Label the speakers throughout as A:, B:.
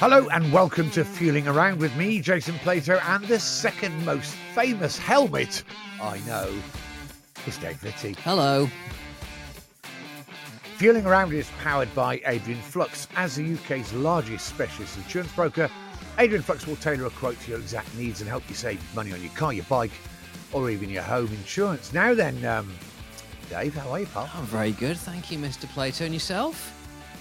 A: Hello and welcome to Fueling Around with me, Jason Plato, and the second most famous helmet I know is Dave Vitti.
B: Hello.
A: Fueling Around is powered by Adrian Flux. As the UK's largest specialist insurance broker, Adrian Flux will tailor a quote to your exact needs and help you save money on your car, your bike, or even your home insurance. Now then, Dave, how are you, pal?
B: I'm very good, thank you, Mr. Plato. And yourself?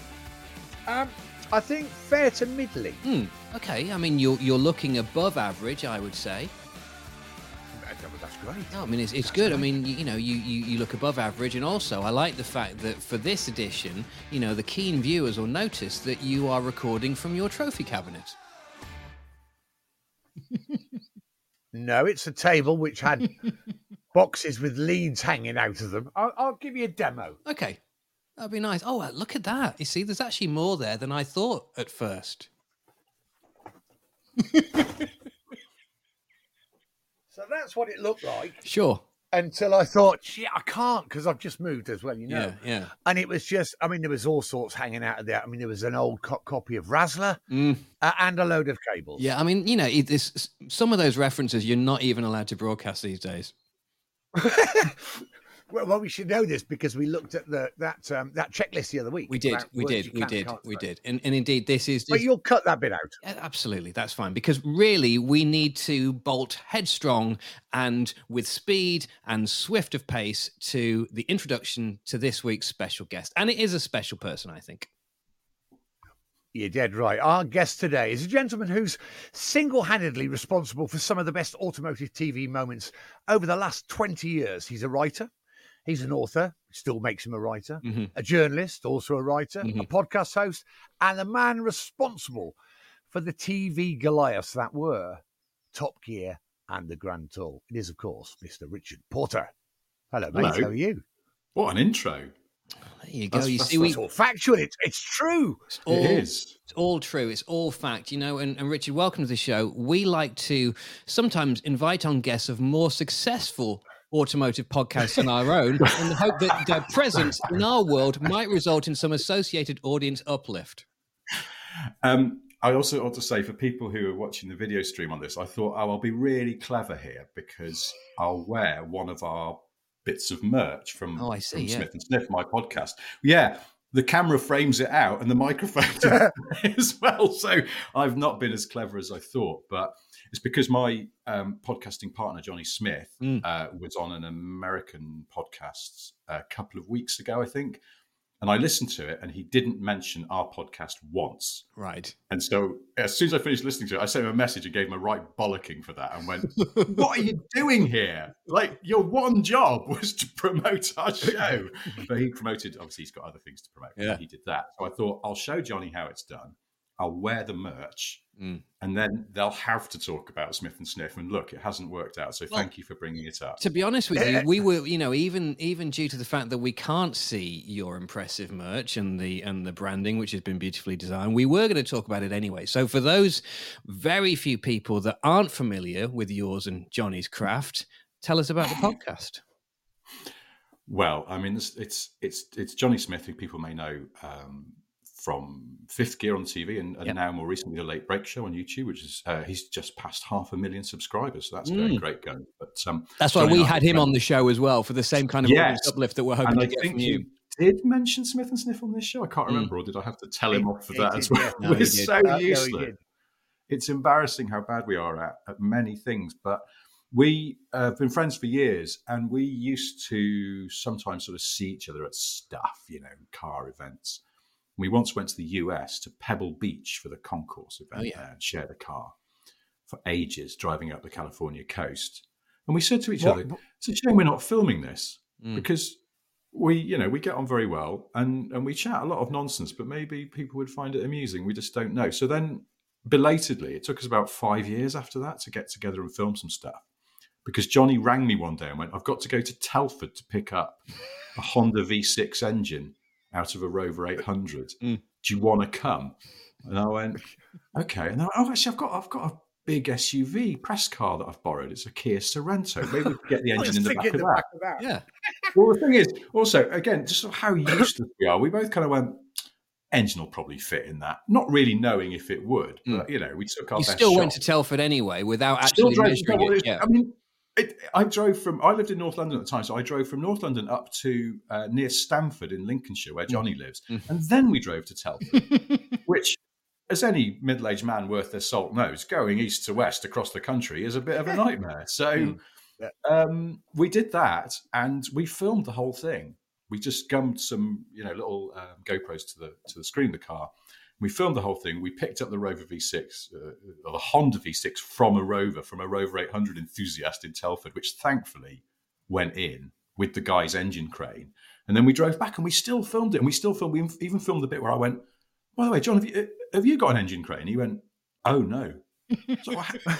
A: I think fair to middling.
B: Okay, I mean, you're looking above average, I would say.
A: That's great.
B: No, I mean, it's good. Great. I mean, you look above average, and also I like the fact that for this edition, the keen viewers will notice that you are recording from your trophy cabinet.
A: No, it's a table which had boxes with leads hanging out of them. I'll give you a demo.
B: Okay, that'd be nice. Oh, look at that. You see, there's actually more there than I thought at first.
A: So that's what it looked like.
B: Sure.
A: Until I thought, shit, I can't because I've just moved as well,
B: Yeah.
A: And it was just, there was all sorts hanging out of there. There was an old copy of Razzler and a load of cables.
B: Yeah, some of those references you're not even allowed to broadcast these days.
A: Well, we should know this because we looked at that checklist the other week.
B: We did. And indeed, this is...
A: But you'll cut that bit out.
B: Absolutely, that's fine. Because really, we need to bolt headstrong and with speed and swift of pace to the introduction to this week's special guest. And it is a special person, I think.
A: You're dead right. Our guest today is a gentleman who's single-handedly responsible for some of the best automotive TV moments over the last 20 years. He's a writer. He's an author, still makes him a writer, a journalist, also a writer, a podcast host, and the man responsible for the TV Goliaths that were Top Gear and the Grand Tour. It is, of course, Mr. Richard Porter. Hello, mate. How are you?
C: What an intro.
B: There you go.
A: It's all factual. It's true.
C: It is.
B: It's all true. It's all fact. And Richard, welcome to the show. We like to sometimes invite on guests of more successful automotive podcasts than our own in the hope that their presence in our world might result in some associated audience uplift.
C: I also ought to say, for people who are watching the video stream on this, I thought, I'll be really clever here because I'll wear one of our bits of merch from Smith & Sniff, my podcast. Yeah, the camera frames it out and the microphone as well. So I've not been as clever as I thought, but it's because my podcasting partner, Johnny Smith, was on an American podcast a couple of weeks ago, I think. And I listened to it and he didn't mention our podcast once.
B: Right.
C: And so as soon as I finished listening to it, I sent him a message and gave him a right bollocking for that and went, what are you doing here? Like, your one job was to promote our show. But he promoted, obviously he's got other things to promote. Yeah. He did that. So I thought, I'll show Johnny how it's done. I'll wear the merch and then they'll have to talk about Smith & Sniff. And look, it hasn't worked out. So thank you for bringing it up.
B: To be honest with you, we were, even due to the fact that we can't see your impressive merch and the branding, which has been beautifully designed, we were going to talk about it anyway. So for those very few people that aren't familiar with yours and Johnny's craft, tell us about the podcast.
C: Well, it's Johnny Smith, who people may know from Fifth Gear on TV and now more recently the Late Break Show on YouTube, which is he's just passed 500,000 subscribers. So that's very great going. But
B: that's why we had him on the show as well for the same kind of uplift that we're hoping to get from you.
C: Did mention Smith & Sniff on this show? I can't remember, or did I have to tell him off for that as well? No, we're so useless. It's embarrassing how bad we are at many things, but we have been friends for years, and we used to sometimes sort of see each other at stuff, car events. We once went to the US to Pebble Beach for the concourse event and shared a car for ages driving up the California coast. And we said to each other, it's a shame we're not filming this because we get on very well and we chat a lot of nonsense, but maybe people would find it amusing. We just don't know. So then belatedly, it took us about 5 years after that to get together and film some stuff because Johnny rang me one day and went, I've got to go to Telford to pick up a Honda V6 engine out of a Rover 800. Do you want to come? And I went, okay. And I went, actually, I've got a big SUV press car that I've borrowed. It's a Kia Sorento. Maybe we could get the engine in the back of that.
B: Yeah.
C: Well, the thing is, also, again, just sort of how useless we are. We both kind of went, engine will probably fit in that. Not really knowing if it would, but we took our best shot.
B: You still went to Telford anyway without actually measuring it. Yeah.
C: I mean, I lived in North London at the time, so I drove from North London up to near Stamford in Lincolnshire, where Johnny lives, and then we drove to Telford, which, as any middle-aged man worth their salt knows, going east to west across the country is a bit of a nightmare. So we did that, and we filmed the whole thing. We just gummed some, little GoPros to the screen of the car. We filmed the whole thing. We picked up the Rover V6, or the Honda V6 from a Rover 800 enthusiast in Telford, which thankfully went in with the guy's engine crane. And then we drove back, and we still filmed it. And we even filmed the bit where I went, by the way, John, have you got an engine crane? He went, oh, no. So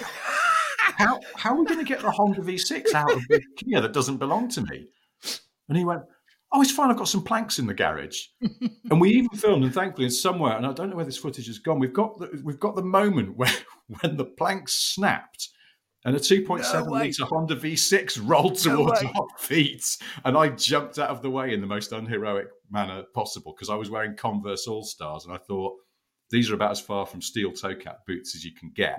C: how are we going to get the Honda V6 out of the Kia that doesn't belong to me? And he went, oh, it's fine. I've got some planks in the garage. And we even filmed, and thankfully, somewhere, and I don't know where this footage has gone, we've got the moment when the planks snapped and a 2.7 litre Honda V6 rolled towards our feet. And I jumped out of the way in the most unheroic manner possible because I was wearing Converse All-Stars. And I thought, these are about as far from steel toe cap boots as you can get.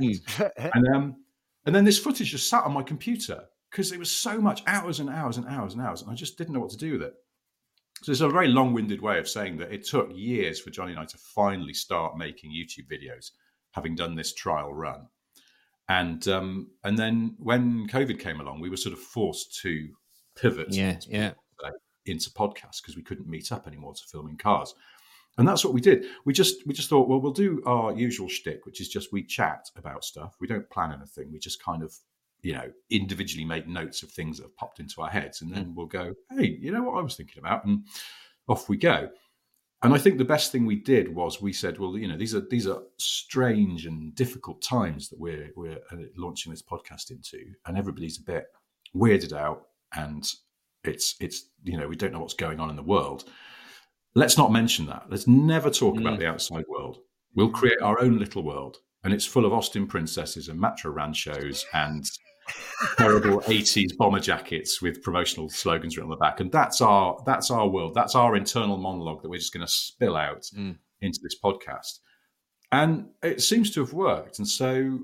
C: And then this footage just sat on my computer because it was so much, hours and hours and hours and hours. And I just didn't know what to do with it. So it's a very long-winded way of saying that it took years for Johnny and I to finally start making YouTube videos, having done this trial run. And then when COVID came along, we were sort of forced to pivot into podcasts because we couldn't meet up anymore to film in cars. And that's what we did. We just thought, well, we'll do our usual shtick, which is just we chat about stuff. We don't plan anything. We just kind of, individually make notes of things that have popped into our heads. And then we'll go, hey, you know what I was thinking about? And off we go. And I think the best thing we did was we said, well, these are strange and difficult times that we're launching this podcast into. And everybody's a bit weirded out. And it's we don't know what's going on in the world. Let's not mention that. Let's never talk about the outside world. We'll create our own little world. And it's full of Austin princesses and macho ranchos and terrible 80s bomber jackets with promotional slogans written on the back. And that's our world. That's our internal monologue that we're just going to spill out into this podcast. And it seems to have worked. And so,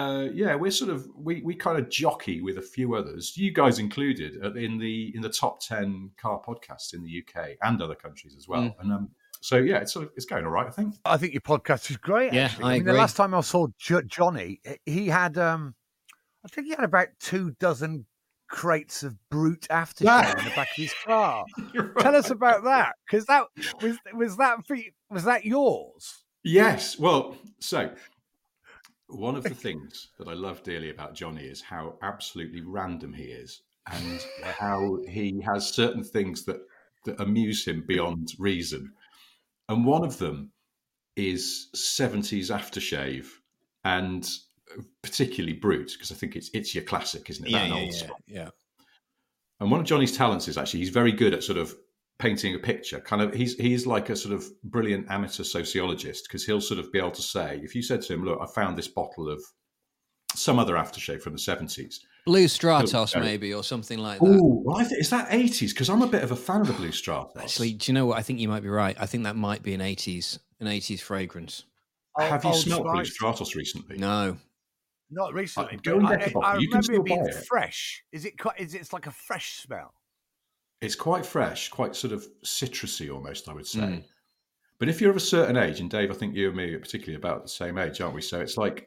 C: we kind of jockey with a few others, you guys included, in the top 10 car podcasts in the UK and other countries as well. And it's going all right, I think.
A: I think your podcast is great.
B: Yeah,
A: actually.
B: I agree.
A: The last time I saw Johnny, he had, I think he had about 24 crates of Brute aftershave in the back of his car. Right. Tell us about that, because that was that yours?
C: Yes. Well, so one of the things that I love dearly about Johnny is how absolutely random he is, and how he has certain things that amuse him beyond reason. And one of them is 70s aftershave, and particularly Brute, because I think it's your classic, isn't it?
B: Yeah.
C: And one of Johnny's talents is actually he's very good at sort of painting a picture. Kind of, he's like a sort of brilliant amateur sociologist, because he'll sort of be able to say, if you said to him, look, I found this bottle of some other aftershave from the 70s.
B: Blue Stratos, maybe, or something like that.
C: Oh, well, is that 80s? Because I'm a bit of a fan of the Blue Stratos.
B: Actually, do you know what? I think you might be right. I think that might be an 80s fragrance.
C: Have you smelled Blue Stratos recently?
B: No.
A: Not recently.
C: Go and get the bottle.
A: I remember it being fresh. Is it like a fresh smell? It's
C: quite fresh, quite sort of citrusy almost, I would say. But if you're of a certain age, and Dave, I think you and me are particularly about the same age, aren't we? So it's like,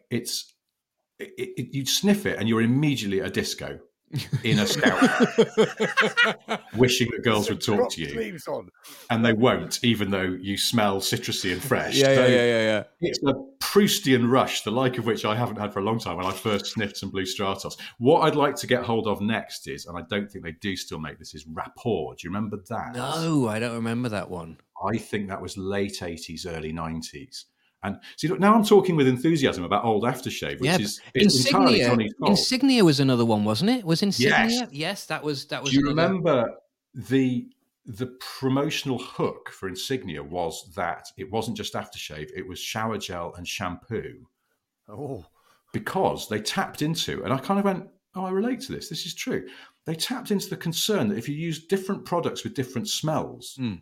C: you sniff it and you're immediately at a disco in a Scout, wishing that girls would talk to you, and they won't, even though you smell citrusy and fresh.
B: Yeah.
C: It's a Proustian rush, the like of which I haven't had for a long time, when I first sniffed some Blue Stratos. What I'd like to get hold of next is, and I don't think they do still make this, is Rapport. Do you remember that?
B: No, I don't remember that one.
C: I think that was late 80s, early 90s. And see, look, now I'm talking with enthusiasm about old aftershave, which is entirely Johnny's fault.
B: Insignia was another one, wasn't it? Was Insignia? Yes, that was. Do
C: you remember the promotional hook for Insignia was that it wasn't just aftershave; it was shower gel and shampoo.
A: Oh,
C: because they tapped into, and I kind of went, "Oh, I relate to this. This is true." They tapped into the concern that if you use different products with different smells,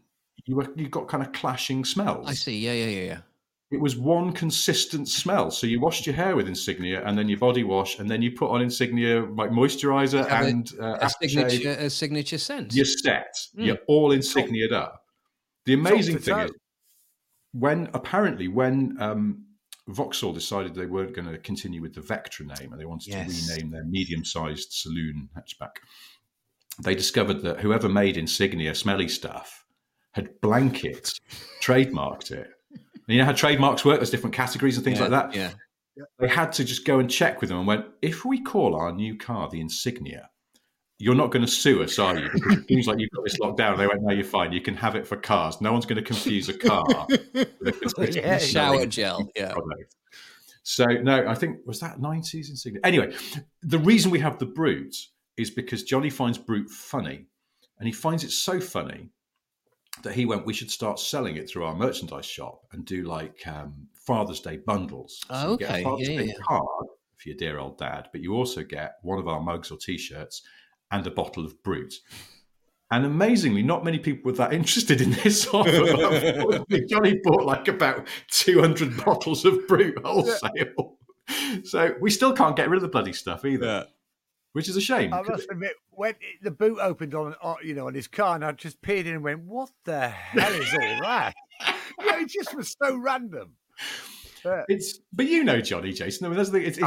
C: you got kind of clashing smells.
B: I see. Yeah.
C: It was one consistent smell. So you washed your hair with Insignia, and then your body wash, and then you put on Insignia like moisturizer and
B: a signature scent.
C: You're set. You're all Insignia'd up. The amazing thing is when Vauxhall decided they weren't going to continue with the Vectra name and they wanted to rename their medium-sized saloon hatchback, they discovered that whoever made Insignia smelly stuff had blanket trademarked it. And you know how trademarks work? There's different categories and things like that.
B: Yeah.
C: They had to just go and check with them and went, if we call our new car the Insignia, you're not going to sue us, are you? Because it seems like you've got this locked down. They went, no, you're fine. You can have it for cars. No one's going to confuse a car with a
B: shower gel. Yeah.
C: Product. So, no, I think, was that 90s Insignia? Anyway, the reason we have the Brute is because Johnny finds Brute funny. And he finds it so funny that he went, we should start selling it through our merchandise shop and do like Father's Day bundles. So you get a Father's Day card for your dear old dad, but you also get one of our mugs or T-shirts and a bottle of Brute. And amazingly, not many people were that interested in this offer. Johnny bought like about 200 bottles of Brute wholesale. So we still can't get rid of the bloody stuff either, which is a shame.
A: I must admit, when the boot opened on his car, and I just peered in and went, "What the hell is all that?" It just was so random.
C: But you know Johnny, Jason. I mean, that's the thing.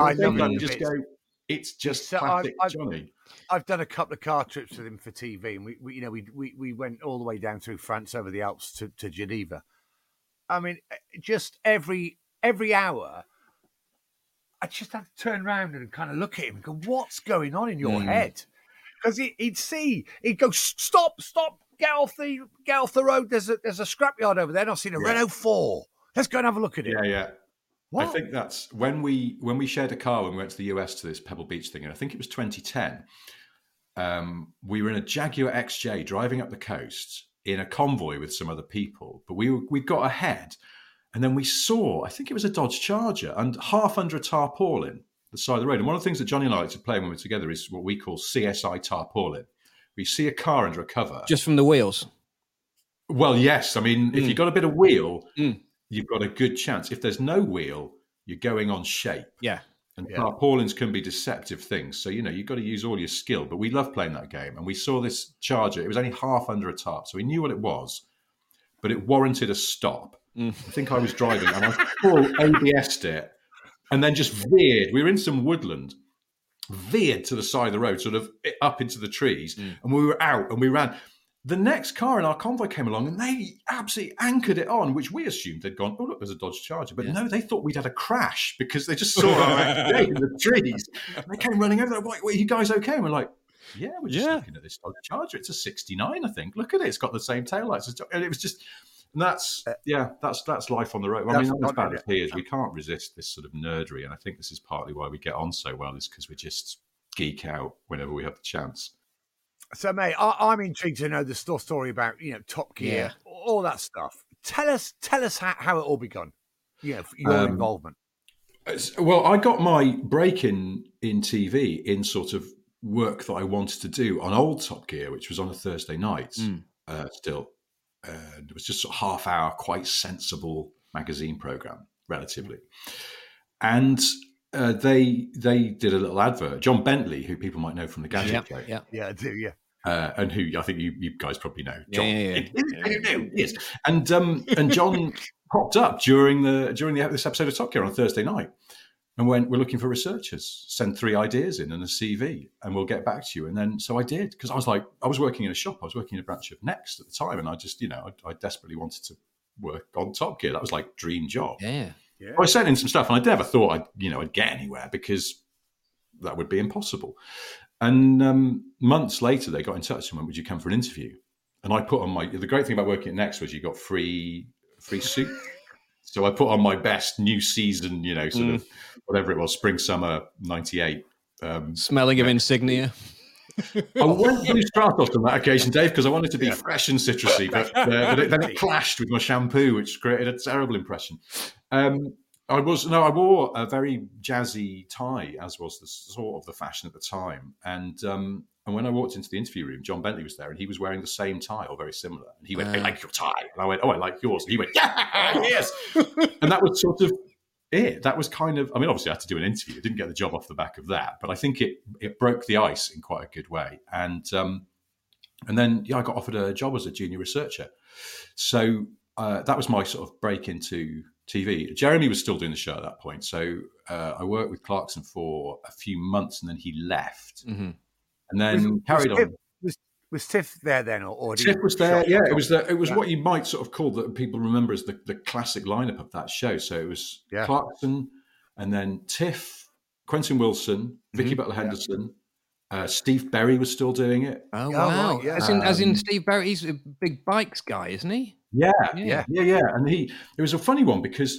C: It's just classic Johnny.
A: I've done a couple of car trips with him for TV, and we went all the way down through France over the Alps to Geneva. I mean, just every hour, I just had to turn around and kind of look at him and go, "What's going on in your head?" Because he'd go, "Stop, get off the road. There's a scrapyard over there, and I've seen a Renault 4. Let's go and have a look at it."
C: Yeah. What? I think that's when we shared a car when we went to the US to this Pebble Beach thing, and I think it was 2010. We were in a Jaguar XJ driving up the coast in a convoy with some other people, but we got ahead, and then we saw, I think it was a Dodge Charger, and half under a tarpaulin the side of the road. And one of the things that Johnny and I like to play when we're together is what we call CSI tarpaulin. We see a car under a cover.
B: Just from the wheels?
C: Well, yes. I mean, if you've got a bit of wheel, you've got a good chance. If there's no wheel, you're going on shape.
B: Yeah.
C: And tarpaulins can be deceptive things. So, you've got to use all your skill. But we love playing that game. And we saw this Charger. It was only half under a tarp. So we knew what it was. But it warranted a stop. I think I was driving and I full ABS'd it and then just veered. We were in some woodland. Veered to the side of the road, sort of up into the trees. And we were out and we ran. The next car in our convoy came along and they absolutely anchored it on, which we assumed they'd gone, oh, look, there's a Dodge Charger. But no, they thought we'd had a crash because they just saw our XJ in the trees. And they came running over there, like, wait, are you guys okay? And we're like, yeah, we're just looking at this Dodge Charger. It's a 69, I think. Look at it. It's got the same taillights. And it was just, and that's life on the road. Well, I mean, not as bad as he is. We can't resist this sort of nerdery. And I think this is partly why we get on so well, is because we just geek out whenever we have the chance.
A: So, mate, I'm intrigued to know the story about Top Gear, all that stuff. Tell us how it all begun. Your involvement.
C: Well, I got my break in TV in sort of work that I wanted to do on old Top Gear, which was on a Thursday night. Still, it was just a half-hour, quite sensible magazine program, relatively, and. They did a little advert. John Bentley, who people might know from the Gadget Show.
A: Yeah, I do, yeah.
C: And who I think you guys probably know. John. Yes. And John popped up during this episode of Top Gear on a Thursday night and went, we're looking for researchers. Send 3 ideas in and a CV and we'll get back to you. And then, so I did, because I was working in a shop. I was working in a branch of Next at the time. And I just, I desperately wanted to work on Top Gear. That was like dream job.
B: Yeah.
C: Yeah. I sent in some stuff, and I never thought I'd get anywhere because that would be impossible. And months later, they got in touch and went, "Would you come for an interview?" And I put on the great thing about working at Next was you got free suit. So I put on my best new season, sort of whatever it was, spring summer '98.
B: Smelling of Insignia.
C: I went blue Stratos on that occasion, Dave, because I wanted to be fresh and citrusy, but then it clashed with my shampoo, which created a terrible impression. I wore a very jazzy tie, as was the sort of the fashion at the time, and And when I walked into the interview room, John Bentley was there, and he was wearing the same tie, or very similar. And he went, "I like your tie," and I went, "Oh, I like yours." And he went, "Yeah, yes." And that was sort of it. That was kind of, I mean, obviously I had to do an interview. I didn't get the job off the back of that, but I think it broke the ice in quite a good way. And then I got offered a job as a junior researcher. So that was my sort of break into TV. Jeremy was still doing the show at that point. So I worked with Clarkson for a few months, and then he left. And then carried on.
A: Was Tiff there then, or
C: Tiff was there? Yeah, it was what you might sort of call that people remember as the classic lineup of that show. So it was Clarkson, and then Tiff, Quentin Wilson, Vicky Butler Henderson, Steve Berry was still doing it.
B: Oh wow! Right, yeah. As in Steve Berry, he's a big bikes guy, isn't he?
C: Yeah. And it was a funny one because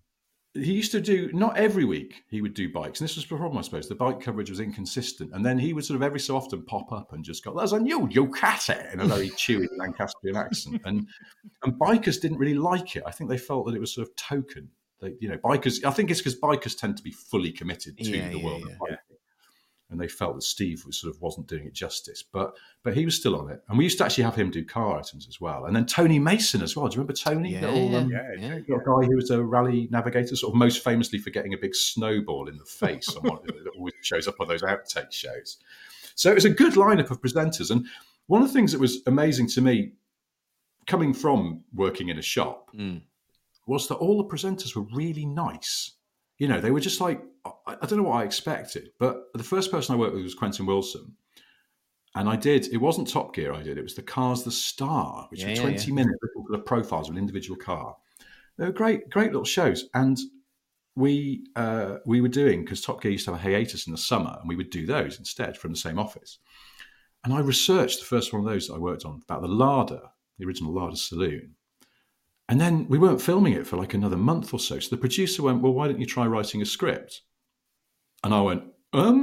C: he used to do, not every week he would do bikes. And this was the problem, I suppose. The bike coverage was inconsistent. And then he would sort of every so often pop up and just go, "There's a new Ducati," in a very chewy Lancastrian accent. And bikers didn't really like it. I think they felt that it was sort of token. Bikers, I think it's because bikers tend to be fully committed to the world of biking. And they felt that Steve wasn't doing it justice, but he was still on it. And we used to actually have him do car items as well. And then Tony Mason as well. Do you remember Tony? A guy who was a rally navigator, sort of most famously for getting a big snowball in the face on one that always shows up on those outtake shows. So it was a good lineup of presenters. And one of the things that was amazing to me, coming from working in a shop, was that all the presenters were really nice. They were just like, I don't know what I expected, but the first person I worked with was Quentin Wilson. And it wasn't Top Gear I did, it was the Cars the Star, which were 20-minute little profiles of an individual car. They were great little shows. And we were doing, because Top Gear used to have a hiatus in the summer, and we would do those instead from the same office. And I researched the first one of those that I worked on about the Lada, the original Lada Saloon. And then we weren't filming it for like another month or so. So the producer went, "Well, why don't you try writing a script?" And I went,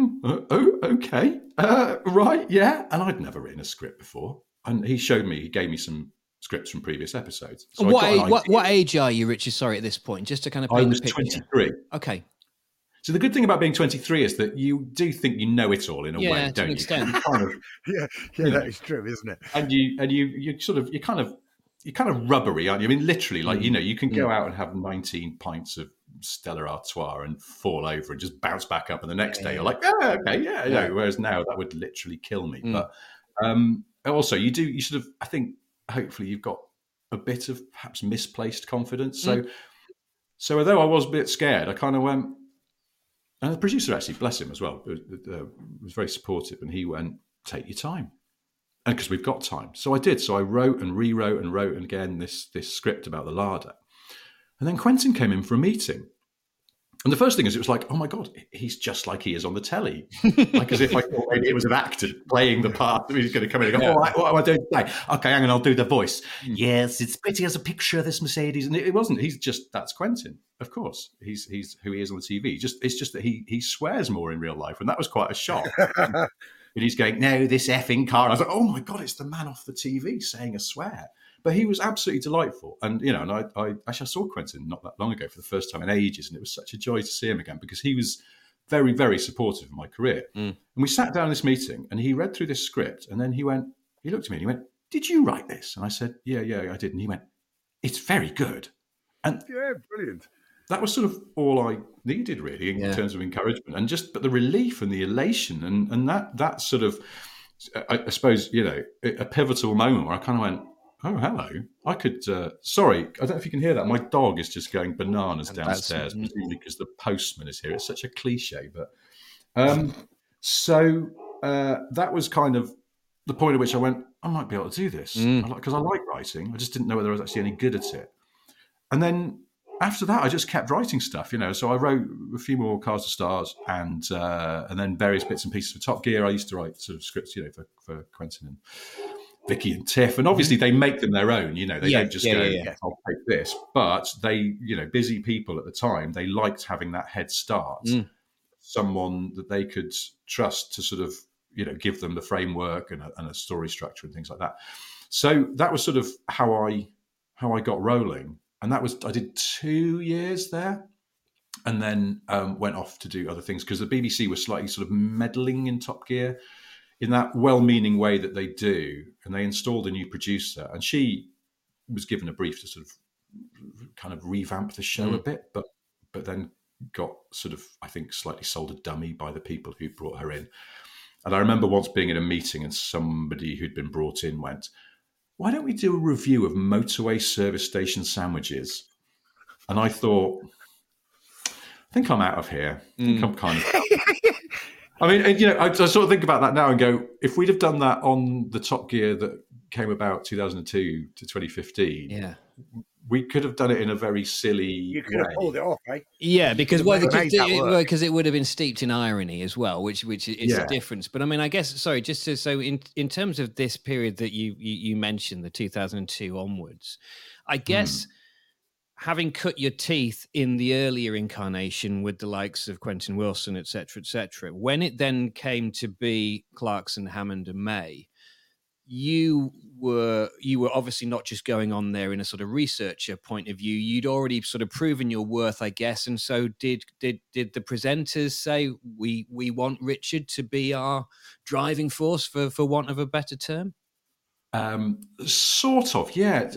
C: okay, right, yeah. And I'd never written a script before. And he gave me some scripts from previous episodes. So
B: what age are you, Richard? Sorry, at this point, just to kind of paint the picture.
C: 23.
B: Okay.
C: So the good thing about being 23 is that you do think you know it all in a way, don't you?
A: Extent. That is true, isn't it?
C: And you're kind of rubbery, aren't you? I mean, literally, like, you can go out and have 19 pints of Stella Artois and fall over and just bounce back up, and the next day you're like, whereas now that would literally kill me. But also you sort of, I think, hopefully you've got a bit of perhaps misplaced confidence. So although I was a bit scared, I kind of went, and the producer actually, bless him as well, was very supportive, and he went, "Take your time." And because we've got time. So I did. So I wrote and rewrote and wrote again this script about the Lada. And then Quentin came in for a meeting. And the first thing is, it was like, oh my God, he's just like he is on the telly. Like as if I thought maybe it was an actor playing the part. He's going to come in and go, all right, what am I doing today? Okay, hang on, I'll do the voice. Yes, it's pretty as a picture of this Mercedes. And it wasn't. That's Quentin, of course. He's who he is on the TV. It's just that he swears more in real life. And that was quite a shock. And he's going, "No, this effing car." And I was like, oh my God, it's the man off the TV saying a swear. But he was absolutely delightful. And, and I saw Quentin not that long ago for the first time in ages. And it was such a joy to see him again because he was very, very supportive of my career. And we sat down in this meeting and he read through this script. And then he looked at me and he went, "Did you write this?" And I said, yeah, I did. And he went, "It's very good." And
A: yeah, brilliant.
C: That was sort of all I needed, really, in terms of encouragement, and but the relief and the elation, and that sort of, I suppose, a pivotal moment where I kind of went, "Oh, hello, I could." Sorry, I don't know if you can hear that. My dog is just going bananas downstairs, presumably because the postman is here. It's such a cliche, but so that was kind of the point at which I went, I might be able to do this because I like writing. I just didn't know whether I was actually any good at it, and then. After that, I just kept writing stuff, So I wrote a few more Cars to Stars and then various bits and pieces for Top Gear. I used to write sort of scripts, for Quentin and Vicky and Tiff. And obviously they make them their own, They don't just go, "I'll take this." But they, busy people at the time, they liked having that head start. Someone that they could trust to sort of, give them the framework and a story structure and things like that. So that was sort of how I got rolling. And I did 2 years there and then went off to do other things because the BBC was slightly sort of meddling in Top Gear in that well-meaning way that they do, and they installed a new producer, and she was given a brief to sort of kind of revamp the show a bit, but then got sort of, I think, slightly sold a dummy by the people who brought her in. And I remember once being in a meeting and somebody who'd been brought in went, "Why don't we do a review of motorway service station sandwiches?" And I thought, I think I'm out of here. I think I'm kind of... I mean, I sort of think about that now and go, if we'd have done that on the Top Gear that came about 2002 to 2015, we could have done it in a very silly
A: You could have pulled it off, right?
B: Yeah, because it would have been steeped in irony as well, which is a difference. But I mean, I guess, sorry, just so in terms of this period that you mentioned, the 2002 onwards, I guess... having cut your teeth in the earlier incarnation with the likes of Quentin Wilson, et cetera, when it then came to be Clarkson, Hammond and May, you were obviously not just going on there in a sort of researcher point of view. You'd already sort of proven your worth, I guess. And so did the presenters say, we want Richard to be our driving force, for want of a better term?
C: Sort of, yeah.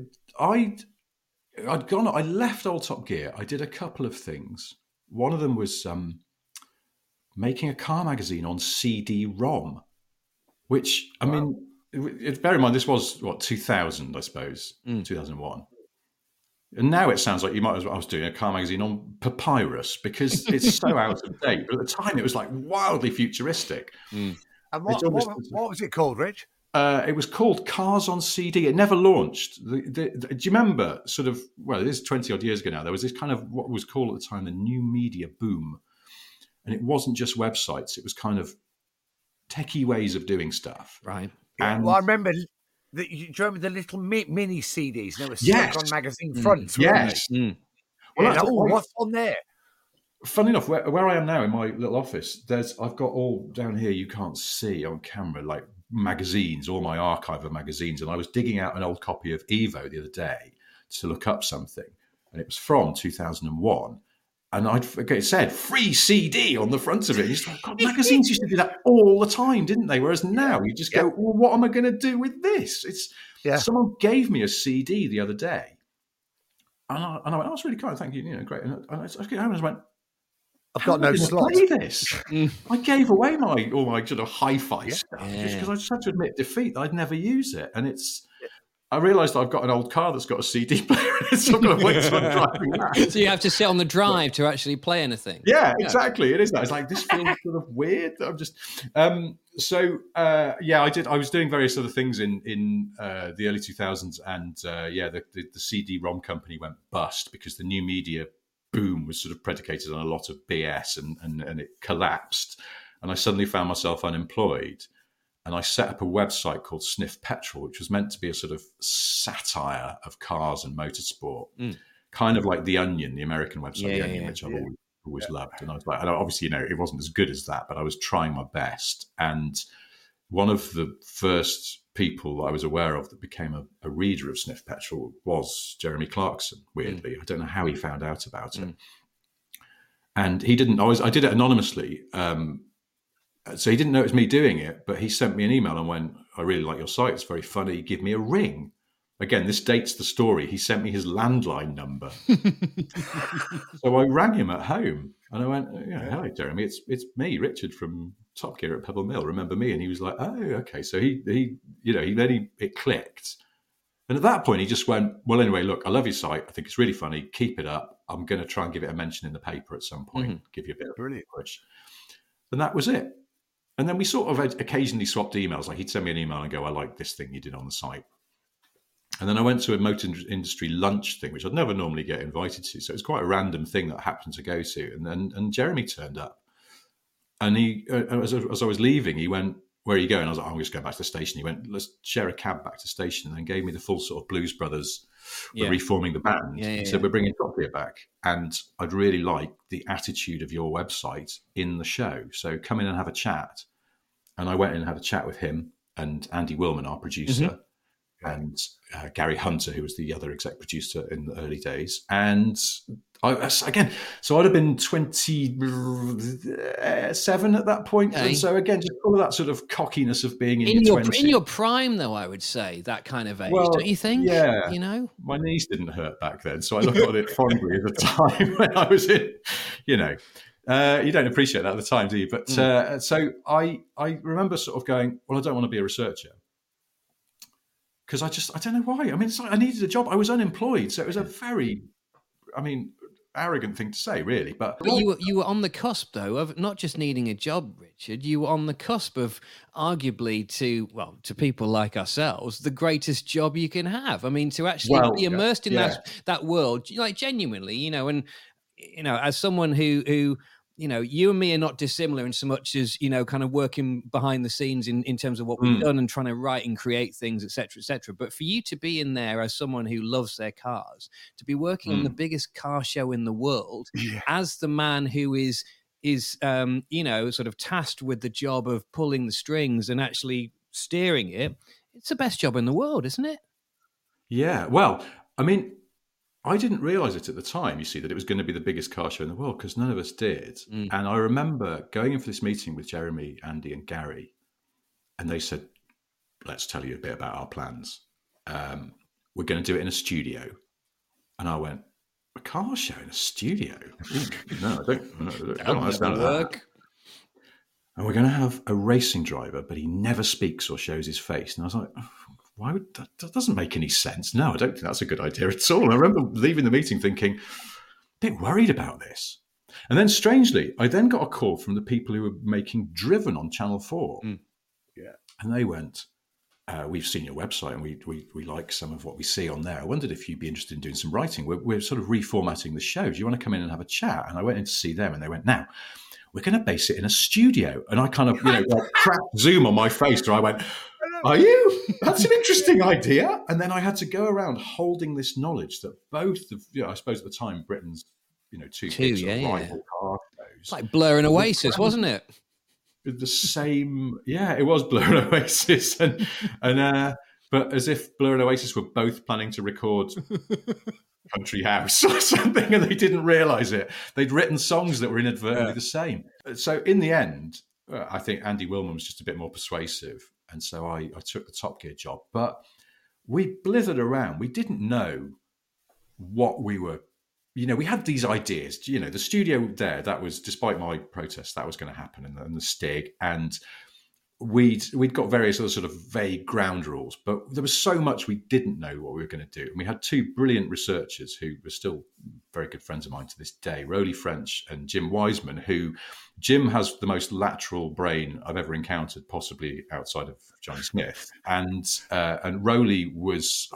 C: I left Old Top Gear. I did a couple of things. One of them was making a car magazine on CD-ROM, which, I mean, bear in mind, this was, 2000, I suppose, 2001. And now it sounds like you might as well, I was doing a car magazine on papyrus because it's so out of date. But at the time, it was like wildly futuristic.
A: And what was it called, Rich?
C: It was called Cars on CD. It never launched. Do you remember sort of, well, it is 20 odd years ago now, there was this kind of what was called at the time the new media boom. And it wasn't just websites. It was kind of techie ways of doing stuff.
B: Right.
C: And
A: well, I remember, do you remember the little mini CDs? They were stuck on magazine fronts,
C: yes.
A: Well, what's on there?
C: Funny enough, where I am now in my little office, I've got all down here, you can't see on camera, like magazines, all my archive of magazines. And I was digging out an old copy of Evo the other day to look up something. And it was from 2001. And it said free CD on the front of it. And you just thought, God, magazines used to do that all the time, didn't they? Whereas now you just go, well, what am I going to do with this? Someone gave me a CD the other day. And I went, oh, that's really kind. Thank you. Great. And I got home and I went,
A: I've got no slots.
C: I gave away all my sort of hi-fi stuff just because I just had to admit defeat that I'd never use it. And I realised I've got an old car that's got a CD player in it, so I'm going to wait till I'm driving that.
B: So you have to sit on the drive to actually play anything.
C: Yeah, exactly. It is that. It's like, this feels sort of weird. I'm just... I was doing various other things in the early 2000s, and the CD-ROM company went bust because the new media boom was sort of predicated on a lot of BS and it collapsed. And I suddenly found myself unemployed. And I set up a website called Sniff Petrol, which was meant to be a sort of satire of cars and motorsport, kind of like The Onion, the American website, The Onion, which I've always loved. And I was like, and obviously, it wasn't as good as that, but I was trying my best. And one of the first people that I was aware of that became a reader of Sniff Petrol was Jeremy Clarkson, weirdly. I don't know how he found out about it. And he didn't, I did it anonymously. So he didn't know it was me doing it, but he sent me an email and went, I really like your site. It's very funny. Give me a ring. Again, this dates the story. He sent me his landline number. So I rang him at home and I went, hello, Jeremy. It's me, Richard from Top Gear at Pebble Mill. Remember me? And he was like, oh, okay. So it clicked. And at that point, he just went, well, anyway, look, I love your site. I think it's really funny. Keep it up. I'm going to try and give it a mention in the paper at some point, give you a bit of a push. And that was it. And then we sort of occasionally swapped emails. Like he'd send me an email and go, I like this thing you did on the site. And then I went to a motor industry lunch thing, which I'd never normally get invited to. So it was quite a random thing that I happened to go to. And Jeremy turned up. And he, as I was leaving, he went, where are you going? I was like, I'm just going back to the station. He went, let's share a cab back to the station. And then gave me the full sort of Blues Brothers were reforming the band. He said, we're bringing Top Gear back. And I'd really like the attitude of your website in the show. So come in and have a chat. And I went in and had a chat with him and Andy Willman, our producer, and Gary Hunter, who was the other exec producer in the early days. And So I'd have been 27 at that point.
B: Okay.
C: And so again, just all of that sort of cockiness of being in your 20s.
B: In your prime, though, I would say, that kind of age, don't you think?
C: Yeah.
B: You know?
C: My knees didn't hurt back then, so I look at it fondly at the time when I was in, you don't appreciate that at the time, do you? But so I remember sort of going, well, I don't want to be a researcher. Because I don't know why. I mean, it's like I needed a job. I was unemployed. So it was a very, arrogant thing to say, really. But
B: you were on the cusp, though, of not just needing a job, Richard. You were on the cusp of arguably to people like ourselves, the greatest job you can have. I mean, to actually be immersed in that world, like genuinely, and as someone who you and me are not dissimilar in so much as, kind of working behind the scenes in terms of what we've done and trying to write and create things, et cetera, et cetera. But for you to be in there as someone who loves their cars, to be working on the biggest car show in the world as the man who is sort of tasked with the job of pulling the strings and actually steering it, it's the best job in the world, isn't it?
C: Yeah. Well, I mean, I didn't realise it at the time, you see, that it was going to be the biggest car show in the world, because none of us did. And I remember going in for this meeting with Jeremy, Andy and Gary, and they said, let's tell you a bit about our plans. We're going to do it in a studio. And I went, a car show in a studio? No, I don't understand that. And we're going to have a racing driver, but he never speaks or shows his face. And I was like, why would that doesn't make any sense. No, I don't think that's a good idea at all. And I remember leaving the meeting thinking, a bit worried about this. And then strangely, I then got a call from the people who were making Driven on Channel 4. Yeah. And they went, we've seen your website and we like some of what we see on there. I wondered if you'd be interested in doing some writing. We're sort of reformatting the show. Do you want to come in and have a chat? And I went in to see them and they went, now, we're going to base it in a studio. And I kind of, cracked Zoom on my face where I went, are you? That's an interesting idea. And then I had to go around holding this knowledge that both of, I suppose at the time, Britain's, two rival car shows.
B: It's like Blur and Oasis, wasn't it?
C: The same, it was Blur and Oasis. But as if Blur and Oasis were both planning to record Country House or something, and they didn't realise it. They'd written songs that were inadvertently the same. So in the end, I think Andy Wilman was just a bit more persuasive. And so I took the Top Gear job. But we blithered around. We didn't know what we were, we had these ideas. The studio there, that was, despite my protest, that was going to happen, and the Stig. And we'd got various other sort of vague ground rules, but there was so much we didn't know what we were going to do. And we had two brilliant researchers who were still very good friends of mine to this day, Rowley French and Jim Wiseman, who Jim has the most lateral brain I've ever encountered, possibly outside of Johnny Smith. And Rowley was,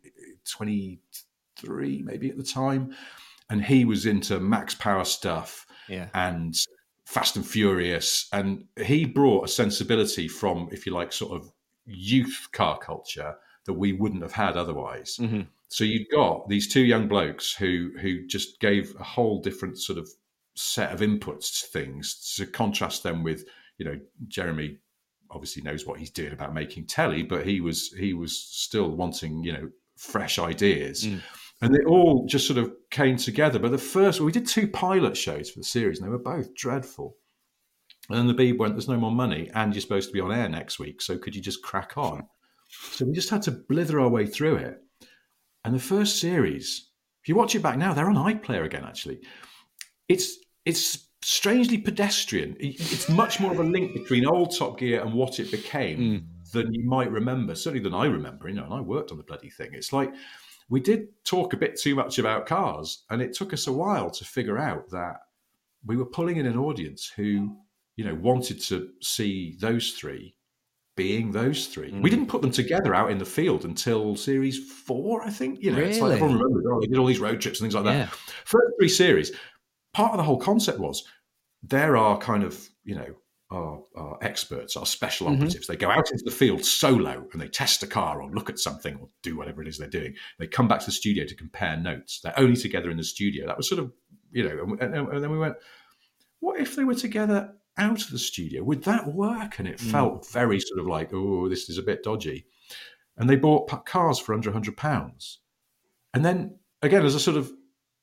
C: 23 maybe at the time. And he was into Max Power stuff and Fast and Furious, and he brought a sensibility from, if you like, sort of youth car culture that we wouldn't have had otherwise. Mm-hmm. So you'd got these two young blokes who just gave a whole different sort of set of inputs to things, to contrast them with, Jeremy obviously knows what he's doing about making telly, but he was still wanting, fresh ideas. And they all just sort of came together. But we did 2 pilot shows for the series, and they were both dreadful. And then the Beeb went, there's no more money, and you're supposed to be on air next week, so could you just crack on? So we just had to blither our way through it. And the first series, if you watch it back now, they're on iPlayer again, actually. It's strangely pedestrian. It's much more of a link between old Top Gear and what it became than you might remember, certainly than I remember, and I worked on the bloody thing. It's like, we did talk a bit too much about cars, and it took us a while to figure out that we were pulling in an audience who, wanted to see those three being those three. We didn't put them together out in the field until series 4, I think.
B: Really?
C: It's like everyone remembers, they did all these road trips and things like that. First 3 series, part of the whole concept was there are kind of, our experts, our special operatives. They go out into the field solo and they test a car or look at something or do whatever it is they're doing. They come back to the studio to compare notes. They're only together in the studio. That was sort of, and then we went, what if they were together out of the studio? Would that work? And it felt very sort of like, oh, this is a bit dodgy. And they bought cars for under £100. And then, again, as a sort of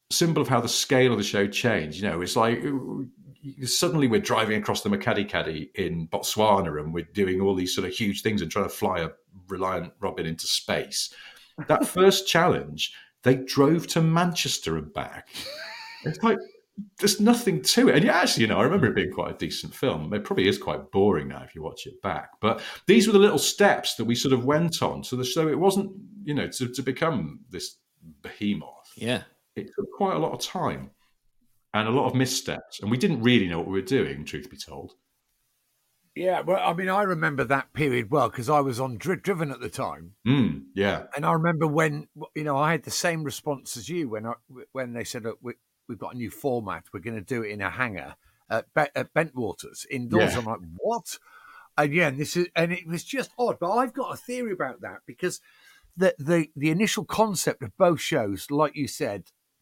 C: symbol of how the scale of the show changed. You know, it's like suddenly we're driving across the Makgadikgadi in Botswana and we're doing all these sort of huge things and trying to fly a Reliant Robin into space. That first challenge, they drove to Manchester and back. It's like, there's nothing to it. And yeah, actually, I remember it being quite a decent film. It probably is quite boring now if you watch it back. But these were the little steps that we sort of went on. So it wasn't, to become this behemoth.
B: Yeah.
C: It took quite a lot of time and a lot of missteps. And we didn't really know what we were doing, truth be told.
A: Yeah, well, I mean, I remember that period well because I was on Driven at the time.
C: Yeah.
A: And I remember when, I had the same response as you when they said, look, we've got a new format. We're going to do it in a hangar at Bentwaters indoors. Yeah. I'm like, what? And yeah, and it was just odd. But I've got a theory about that because the initial concept of both shows, like you said,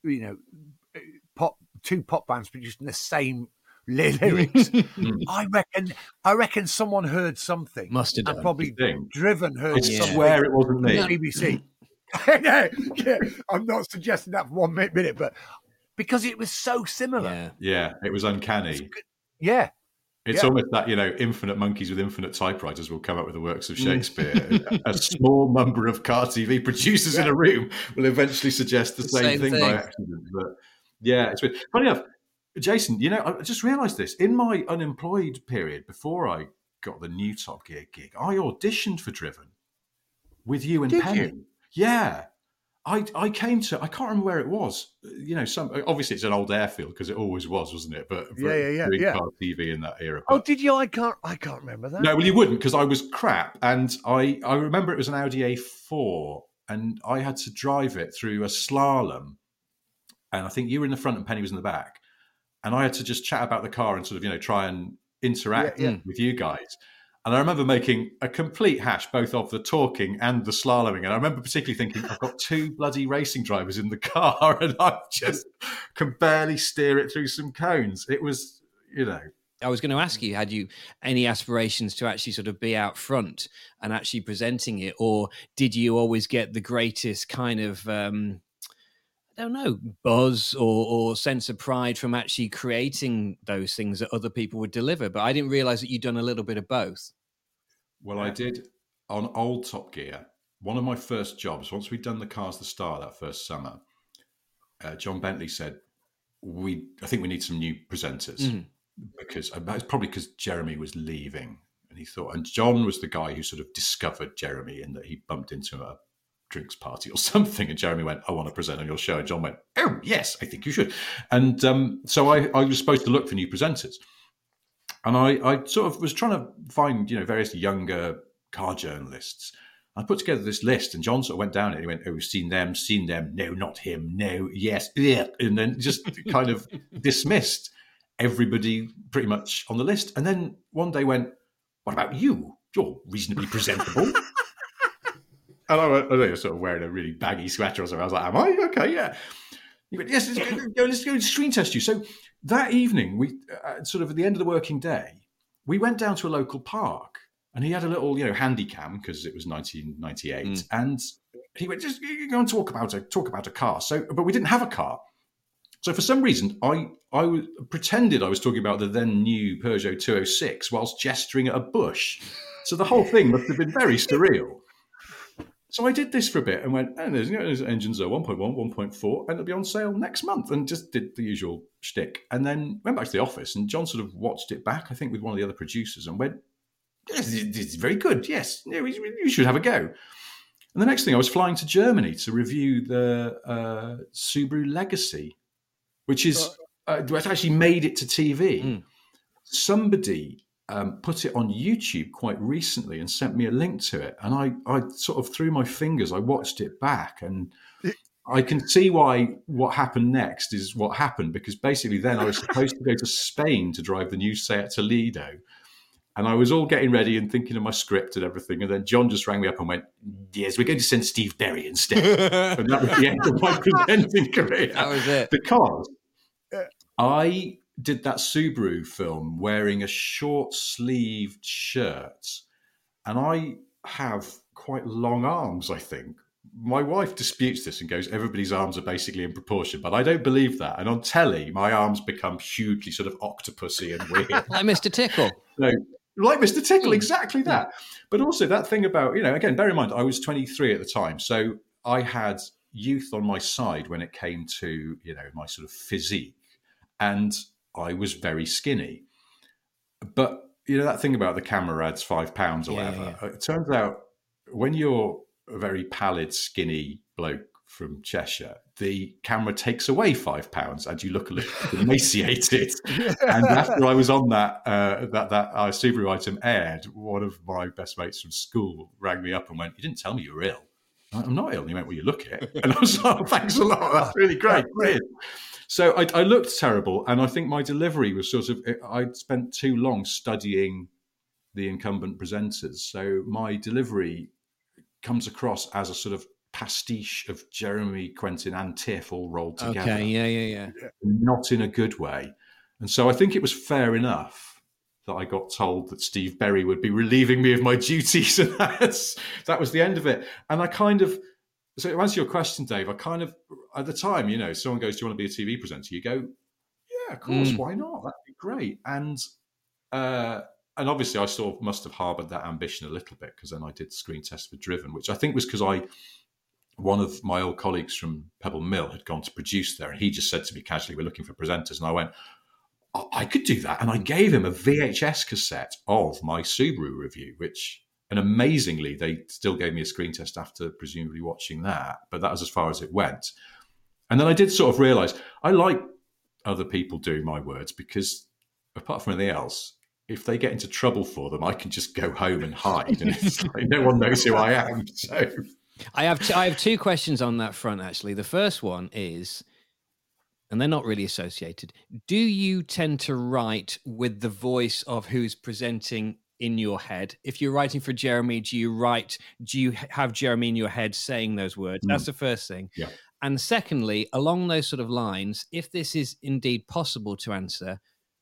A: two pop bands producing the same lyrics. I reckon someone heard something.
B: Must have done.
A: And probably Driven heard something.
C: I swear it wasn't me.
A: BBC. No, yeah, I'm not suggesting that for 1 minute, but because it was so similar.
C: Yeah, it was uncanny.
A: Yeah.
C: It's almost that, infinite monkeys with infinite typewriters will come up with the works of Shakespeare. A small number of car TV producers in a room will eventually suggest the same thing by accident. But yeah, it's weird. Funny enough, Jason, I just realised this. In my unemployed period, before I got the new Top Gear gig, I auditioned for Driven with you and Penny.
A: You?
C: Yeah. I came to, I can't remember where it was. Obviously it's an old airfield because it always was, wasn't it? But doing car TV in that era.
A: Oh, did you? I can't remember that.
C: No, well, you wouldn't because I was crap, and I remember it was an Audi A4, and I had to drive it through a slalom, and I think you were in the front and Penny was in the back, and I had to just chat about the car and sort of try and interact with you guys. And I remember making a complete hash, both of the talking and the slaloming. And I remember particularly thinking, I've got two bloody racing drivers in the car and I just can barely steer it through some cones. It was,
B: I was going to ask you, had you any aspirations to actually sort of be out front and actually presenting it? Or did you always get the greatest kind of, buzz or sense of pride from actually creating those things that other people would deliver? But I didn't realise that you'd done a little bit of both.
C: Well, I did on old Top Gear. One of my first jobs, once we'd done the Cars the Star that first summer, John Bentley said, I think we need some new presenters because it's probably because Jeremy was leaving. And he thought, and John was the guy who sort of discovered Jeremy in that he bumped into a drinks party or something. And Jeremy went, I want to present on your show. And John went, oh, yes, I think you should. And so I was supposed to look for new presenters. And I sort of was trying to find, various younger car journalists. I put together this list and John sort of went down it and he went, oh, seen them. No, not him. No, yes, yeah. And then just kind of dismissed everybody pretty much on the list. And then one day went, what about you? You're reasonably presentable. And I was sort of wearing a really baggy sweater or something. I was like, am I? Okay, yeah. He went, yes, let's go screen test you. So that evening, we sort of at the end of the working day, we went down to a local park and he had a little, handy cam because it was 1998. And he went, just go and talk about a car. So, but we didn't have a car. So for some reason, I pretended I was talking about the then new Peugeot 206 whilst gesturing at a bush. So the whole thing must have been very surreal. So I did this for a bit and went, and there's engines are 1.1, 1.4, and it'll be on sale next month, and just did the usual shtick. And then went back to the office, and John sort of watched it back, I think, with one of the other producers, and went, yes, it's very good, yes, you should have a go. And the next thing, I was flying to Germany to review the Subaru Legacy, which is which actually made it to TV. Somebody put it on YouTube quite recently and sent me a link to it. And I sort of through my fingers, I watched it back and I can see why what happened next is what happened, because basically then I was supposed to go to Spain to drive the new Seat Toledo. And I was all getting ready and thinking of my script and everything. And then John just rang me up and went, yes, we're going to send Steve Berry instead. And that was the end of my presenting career.
B: That was it.
C: Because I did that Subaru film wearing a short-sleeved shirt. And I have quite long arms, I think. my wife disputes this and goes, everybody's arms are basically in proportion, but I don't believe that. And on telly, my arms become hugely sort of octopusy and weird.
B: Like Mr. Tickle.
C: So, like Mr. Tickle, exactly that. But also that thing about, again, bear in mind, I was 23 at the time. So I had youth on my side when it came to, my sort of physique. And I was very skinny. But, that thing about the camera adds 5 pounds or whatever. It turns out when you're a very pallid, skinny bloke from Cheshire, the camera takes away 5 pounds and you look a little emaciated. And after I was on that Subaru item aired, one of my best mates from school rang me up and went, "You didn't tell me you were ill." "I'm not ill." And he went, "Well, you look it." And I was like, "Oh, thanks a lot. That's really great. Brilliant." So I looked terrible. And I think my delivery was I'd spent too long studying the incumbent presenters. So my delivery comes across as a sort of pastiche of Jeremy, Quentin and Tiff all rolled together.
B: Okay, yeah.
C: Not in a good way. And so I think it was fair enough that I got told that Steve Berry would be relieving me of my duties, and that was the end of it. And so to answer your question, Dave, at the time, someone goes, "Do you want to be a TV presenter?" You go, "Yeah, of course, why not? That'd be great." And obviously I sort of must have harboured that ambition a little bit, because then I did screen test for Driven, which I think was because one of my old colleagues from Pebble Mill had gone to produce there, and he just said to me casually, "We're looking for presenters." And I went, I could do that. And I gave him a VHS cassette of my Subaru review, and amazingly, they still gave me a screen test after presumably watching that. But that was as far as it went. And then I did sort of realise I like other people doing my words, because apart from anything else, if they get into trouble for them, I can just go home and hide, and it's like no one knows who I am. So
B: I have 2 questions on that front, actually. The first one is, and they're not really associated, do you tend to write with the voice of who's presenting in your head? If you're writing for Jeremy, do you have Jeremy in your head saying those words? That's the first thing.
C: Yeah.
B: And secondly, along those sort of lines, if this is indeed possible to answer,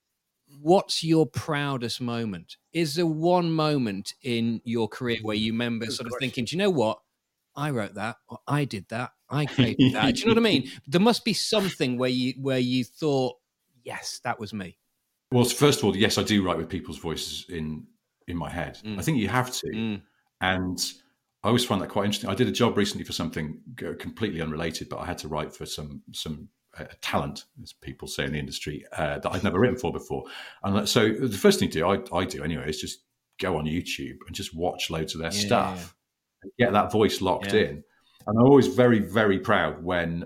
B: what's your proudest moment? Is there one moment in your career where you remember sort of thinking, "Do you know what? I wrote that, or I did that, I created that." Do you know what I mean? There must be something where you thought, "Yes, that was me."
C: Well, first of all, yes, I do write with people's voices in my head. I think you have to. And I always find that quite interesting. I did a job recently for something completely unrelated, but I had to write for some talent, as people say in the industry, that I'd never written for before. And so the first thing I do anyway is just go on YouTube and just watch loads of their stuff and get that voice locked in. And I'm always very, very proud when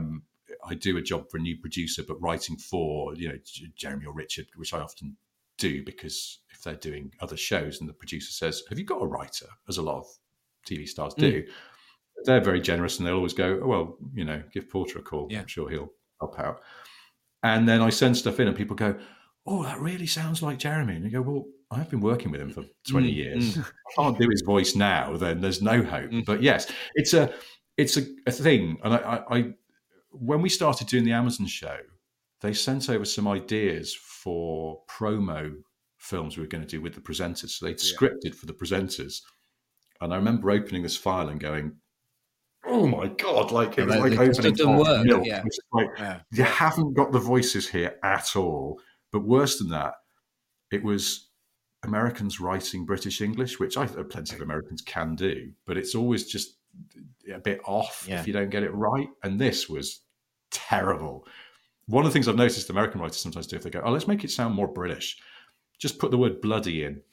C: I do a job for a new producer, but writing for Jeremy or Richard, which I often do, because if they're doing other shows and the producer says, "Have you got a writer?" as a lot of TV stars do, they're very generous, and they'll always go, "Oh, well, give Porter a call. I'm sure he'll help out." And then I send stuff in and people go, "Oh, that really sounds like Jeremy." And you go, "Well, I've been working with him for 20 years. I can't do his voice now, then there's no hope." But yes, it's a thing. And I when we started doing the Amazon show, they sent over some ideas for promo films we were going to do with the presenters. So they'd scripted for the presenters. And I remember opening this file and going, "Oh my God," like it was like opening milk.
B: Yeah.
C: It's like, you haven't got the voices here at all. But worse than that, it was Americans writing British English, which I think plenty of Americans can do, but it's always just a bit off if you don't get it right. And this was terrible. One of the things I've noticed American writers sometimes do, if they go, "Oh, let's make it sound more British," just put the word bloody in.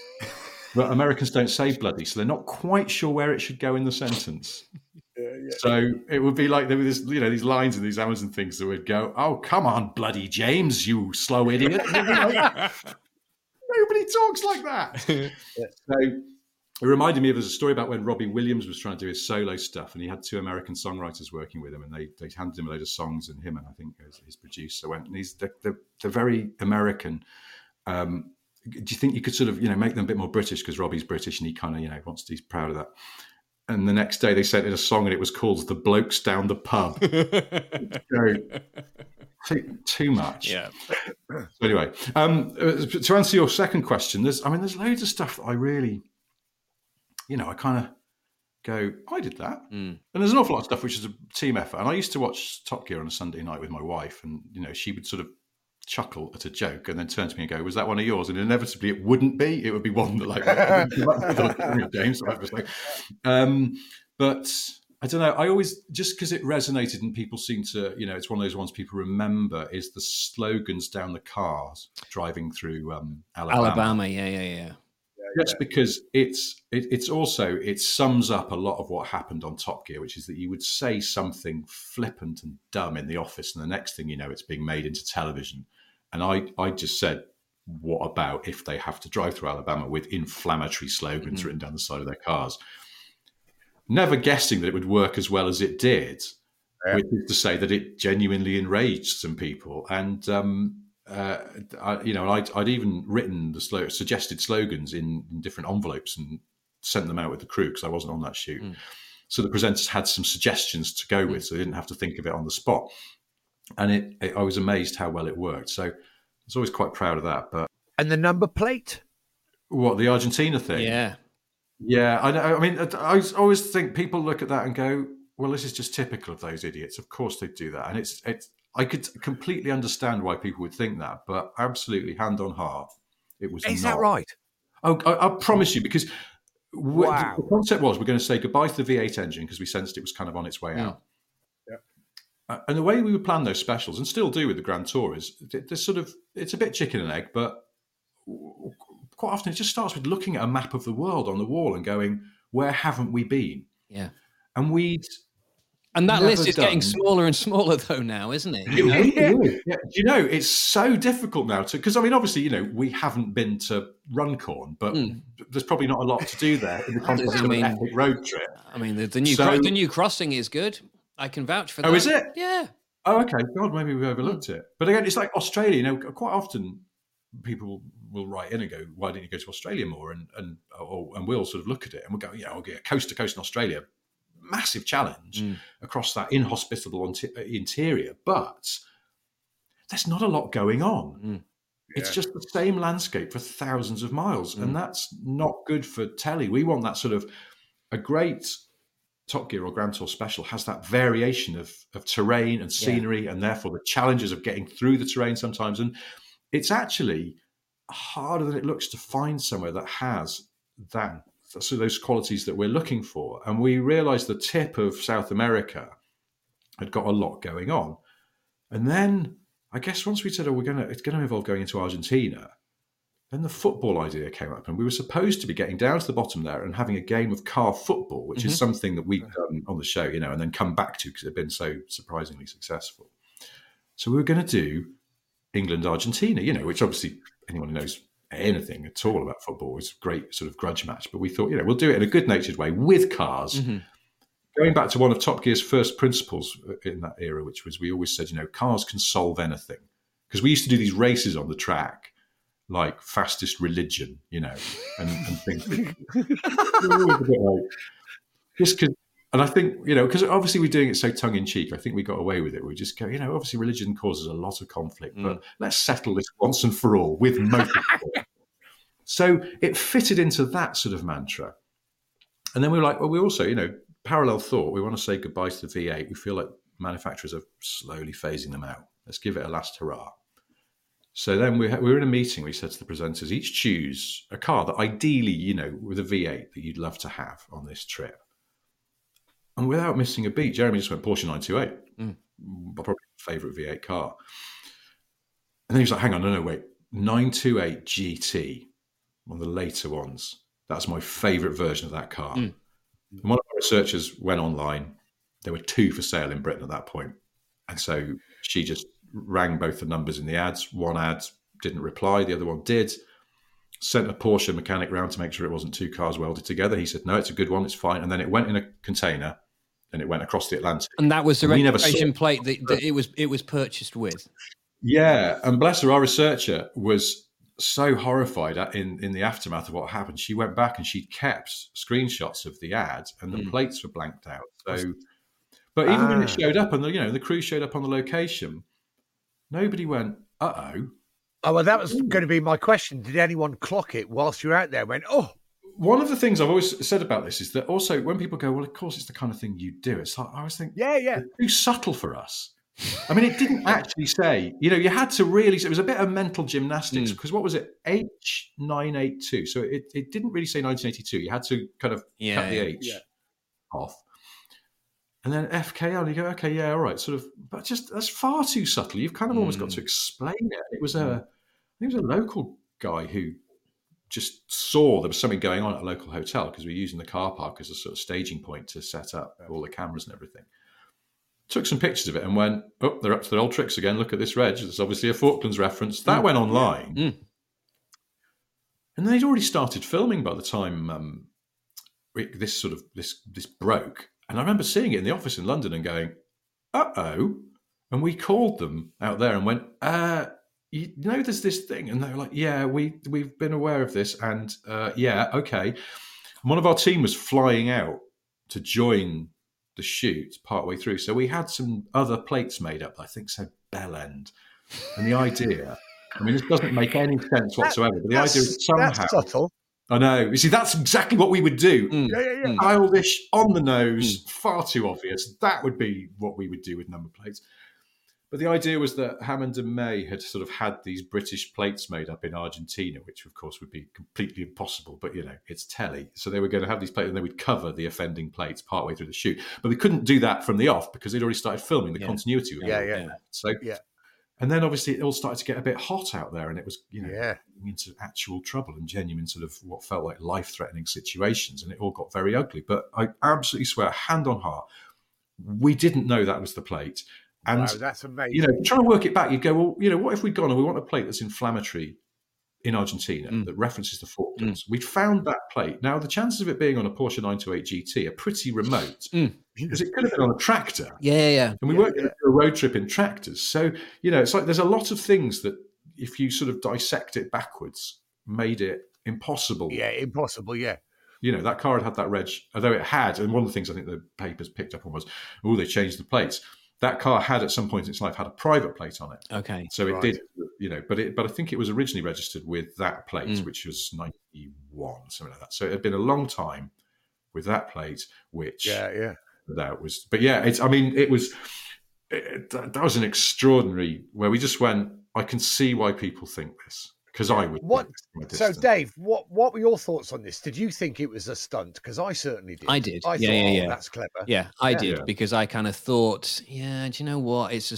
C: But Americans don't say bloody, so they're not quite sure where it should go in the sentence. So it would be like there were this, these lines in these Amazon things that would go, "Oh, come on, bloody James, you slow idiot." Nobody talks like that. So it reminded me of, there's a story about when Robbie Williams was trying to do his solo stuff, and he had 2 American songwriters working with him, and they handed him a load of songs, and him and I think his producer went, and they're very American. Do you think you could sort of, make them a bit more British, because Robbie's British and he kind of, he's proud of that. And the next day they sent in a song and it was called "The Blokes Down the Pub." Too much.
B: Yeah.
C: So anyway, to answer your second question, there's loads of stuff that I really, I kind of go, I did that. And there's an awful lot of stuff which is a team effort. And I used to watch Top Gear on a Sunday night with my wife, and she would sort of chuckle at a joke and then turn to me and go, was that one of yours? And inevitably it wouldn't be. It would be one that James. But I don't know. I always, just because it resonated and people seem to, it's one of those ones people remember, is the slogans down the cars driving through Alabama.
B: Yeah.
C: Just because it's also, it sums up a lot of what happened on Top Gear, which is that you would say something flippant and dumb in the office, and the next thing you know, it's being made into television. And I just said, what about if they have to drive through Alabama with inflammatory slogans written down the side of their cars? Never guessing that it would work as well as it did, which is to say that it genuinely enraged some people. And I'd even written the suggested slogans in different envelopes and sent them out with the crew because I wasn't on that shoot. So the presenters had some suggestions to go with, so they didn't have to think of it on the spot. And I was amazed how well it worked. So I was always quite proud of that.
A: And the number plate?
C: What, the Argentina thing? Yeah. I mean, I always think people look at that and go, well, this is just typical of those idiots. Of course they do that. And it's I could completely understand why people would think that, but absolutely, hand on heart, it was
A: Is
C: not.
A: that right?
C: Oh, I promise you, because the concept was we're going to say goodbye to the V8 engine because we sensed it was kind of on its way out. And the way we would plan those specials, and still do with the Grand Tour, is it's a bit chicken and egg, but quite often it just starts with looking at a map of the world on the wall and going, where haven't we been?
B: Yeah.
C: And
B: that list is getting smaller and smaller, though, now, isn't it?
C: Yeah. It's so difficult now because, I mean, obviously, we haven't been to Runcorn, but there's probably not a lot to do there in the context of an epic road trip.
B: I mean, the new crossing is good. I can vouch for that.
C: Oh, is it?
B: Yeah.
C: Oh, okay. God, maybe we overlooked it. But again, it's like Australia. Quite often people will write in and go, "Why didn't you go to Australia more?" And we'll sort of look at it and we'll go, "Yeah, I'll get coast to coast in Australia." Massive challenge across that inhospitable interior, but there's not a lot going on. It's just the same landscape for thousands of miles, and that's not good for telly. We want that sort of a great Top Gear or Grand Tour special has that variation of terrain and scenery, and therefore the challenges of getting through the terrain sometimes. And it's actually harder than it looks to find somewhere that has that. So those qualities that we're looking for. And we realized the tip of South America had got a lot going on. And then I guess once we said, it's going to involve going into Argentina, then the football idea came up. And we were supposed to be getting down to the bottom there and having a game of car football, which is something that we've done on the show, and then come back to because it had been so surprisingly successful. So we were going to do England-Argentina, which obviously anyone who knows anything at all about football is a great sort of grudge match, but we thought we'll do it in a good-natured way with cars, going back to one of Top Gear's first principles in that era, which was we always said cars can solve anything, because we used to do these races on the track like fastest religion, and things just because. And I think, because obviously we're doing it so tongue-in-cheek, I think we got away with it. We just go, obviously religion causes a lot of conflict, but let's settle this once and for all with motorsport. So it fitted into that sort of mantra. And then we were like, well, we also, parallel thought, we want to say goodbye to the V8. We feel like manufacturers are slowly phasing them out. Let's give it a last hurrah. So then we were in a meeting. We said to the presenters, each choose a car that ideally, with a V8 that you'd love to have on this trip. And without missing a beat, Jeremy just went Porsche 928, probably my favourite V8 car. And then he was like, hang on, no, wait. 928 GT, one of the later ones. That's my favourite version of that car. And one of our researchers went online. There were 2 for sale in Britain at that point. And so she just rang both the numbers in the ads. One ad didn't reply, the other one did. Sent a Porsche mechanic round to make sure it wasn't 2 cars welded together. He said, no, it's a good one, it's fine. And then it went in a container and it went across the Atlantic.
B: And that was the registration plate that it was purchased with.
C: Yeah, and bless her, our researcher was so horrified in the aftermath of what happened. She went back and she kept screenshots of the ad, and the plates were blanked out. So, but even when it showed up, and the crew showed up on the location, nobody went, uh-oh.
A: Oh, well, that was going to be my question. Did anyone clock it whilst you're out there? Went, oh.
C: one of the things I've always said about this is that also when people go, well, of course, it's the kind of thing you do. It's like, I always think, it's too subtle for us. I mean, it didn't actually say, you had to really, it was a bit of mental gymnastics because what was it? H982. So it didn't really say 1982. You had to kind of cut the H off. And then FKL, and you go, okay, yeah, all right, sort of, but just that's far too subtle. You've kind of almost got to explain it. It was a local guy who just saw there was something going on at a local hotel because we were using the car park as a sort of staging point to set up all the cameras and everything. Took some pictures of it and went, oh, they're up to their old tricks again. Look at this reg. It's obviously a Falklands reference. That went online. And they'd already started filming by the time this broke. And I remember seeing it in the office in London and going, uh-oh. And we called them out there and went, there's this thing. And they were like, yeah, we've been aware of this. And okay. And one of our team was flying out to join the shoot partway through. So we had some other plates made up, I think said Bell End. And the idea, I mean, this doesn't make any sense whatsoever, but the idea is somehow...
A: That's subtle.
C: I know. You see, that's exactly what we would do. Childish, on the nose, far too obvious. That would be what we would do with number plates. But the idea was that Hammond and May had sort of had these British plates made up in Argentina, which of course would be completely impossible, but it's telly. So they were going to have these plates and they would cover the offending plates partway through the shoot. But they couldn't do that from the off because they'd already started filming the continuity of it. So, and then obviously it all started to get a bit hot out there and it was, into actual trouble and genuine sort of what felt like life-threatening situations. And it all got very ugly. But I absolutely swear, hand on heart, we didn't know that was the plate. And,
A: wow, that's amazing.
C: Trying to work it back, you go, well, what if we'd gone and we want a plate that's inflammatory in Argentina that references the Falklands? We'd found that plate. Now, the chances of it being on a Porsche 928 GT are pretty remote because it could have been on a tractor.
B: Yeah.
C: And we weren't going to do a road trip in tractors. So, it's like there's a lot of things that if you sort of dissect it backwards, made it impossible.
A: Yeah, impossible, yeah.
C: That car had that reg, although it had, and one of the things I think the papers picked up on was, they changed the plates. That car had at some point in its life had a private plate on it.
B: Okay.
C: So it did, but I think it was originally registered with that plate, which was 91, something like that. So it had been a long time with that plate, which that was, but that was an extraordinary where we just went, I can see why people think this. Because I would.
A: So, Dave, what were your thoughts on this? Did you think it was a stunt? Because I certainly did.
B: I did.
A: I thought, that's clever.
B: Yeah, I did because I kind of thought, do you know what? It's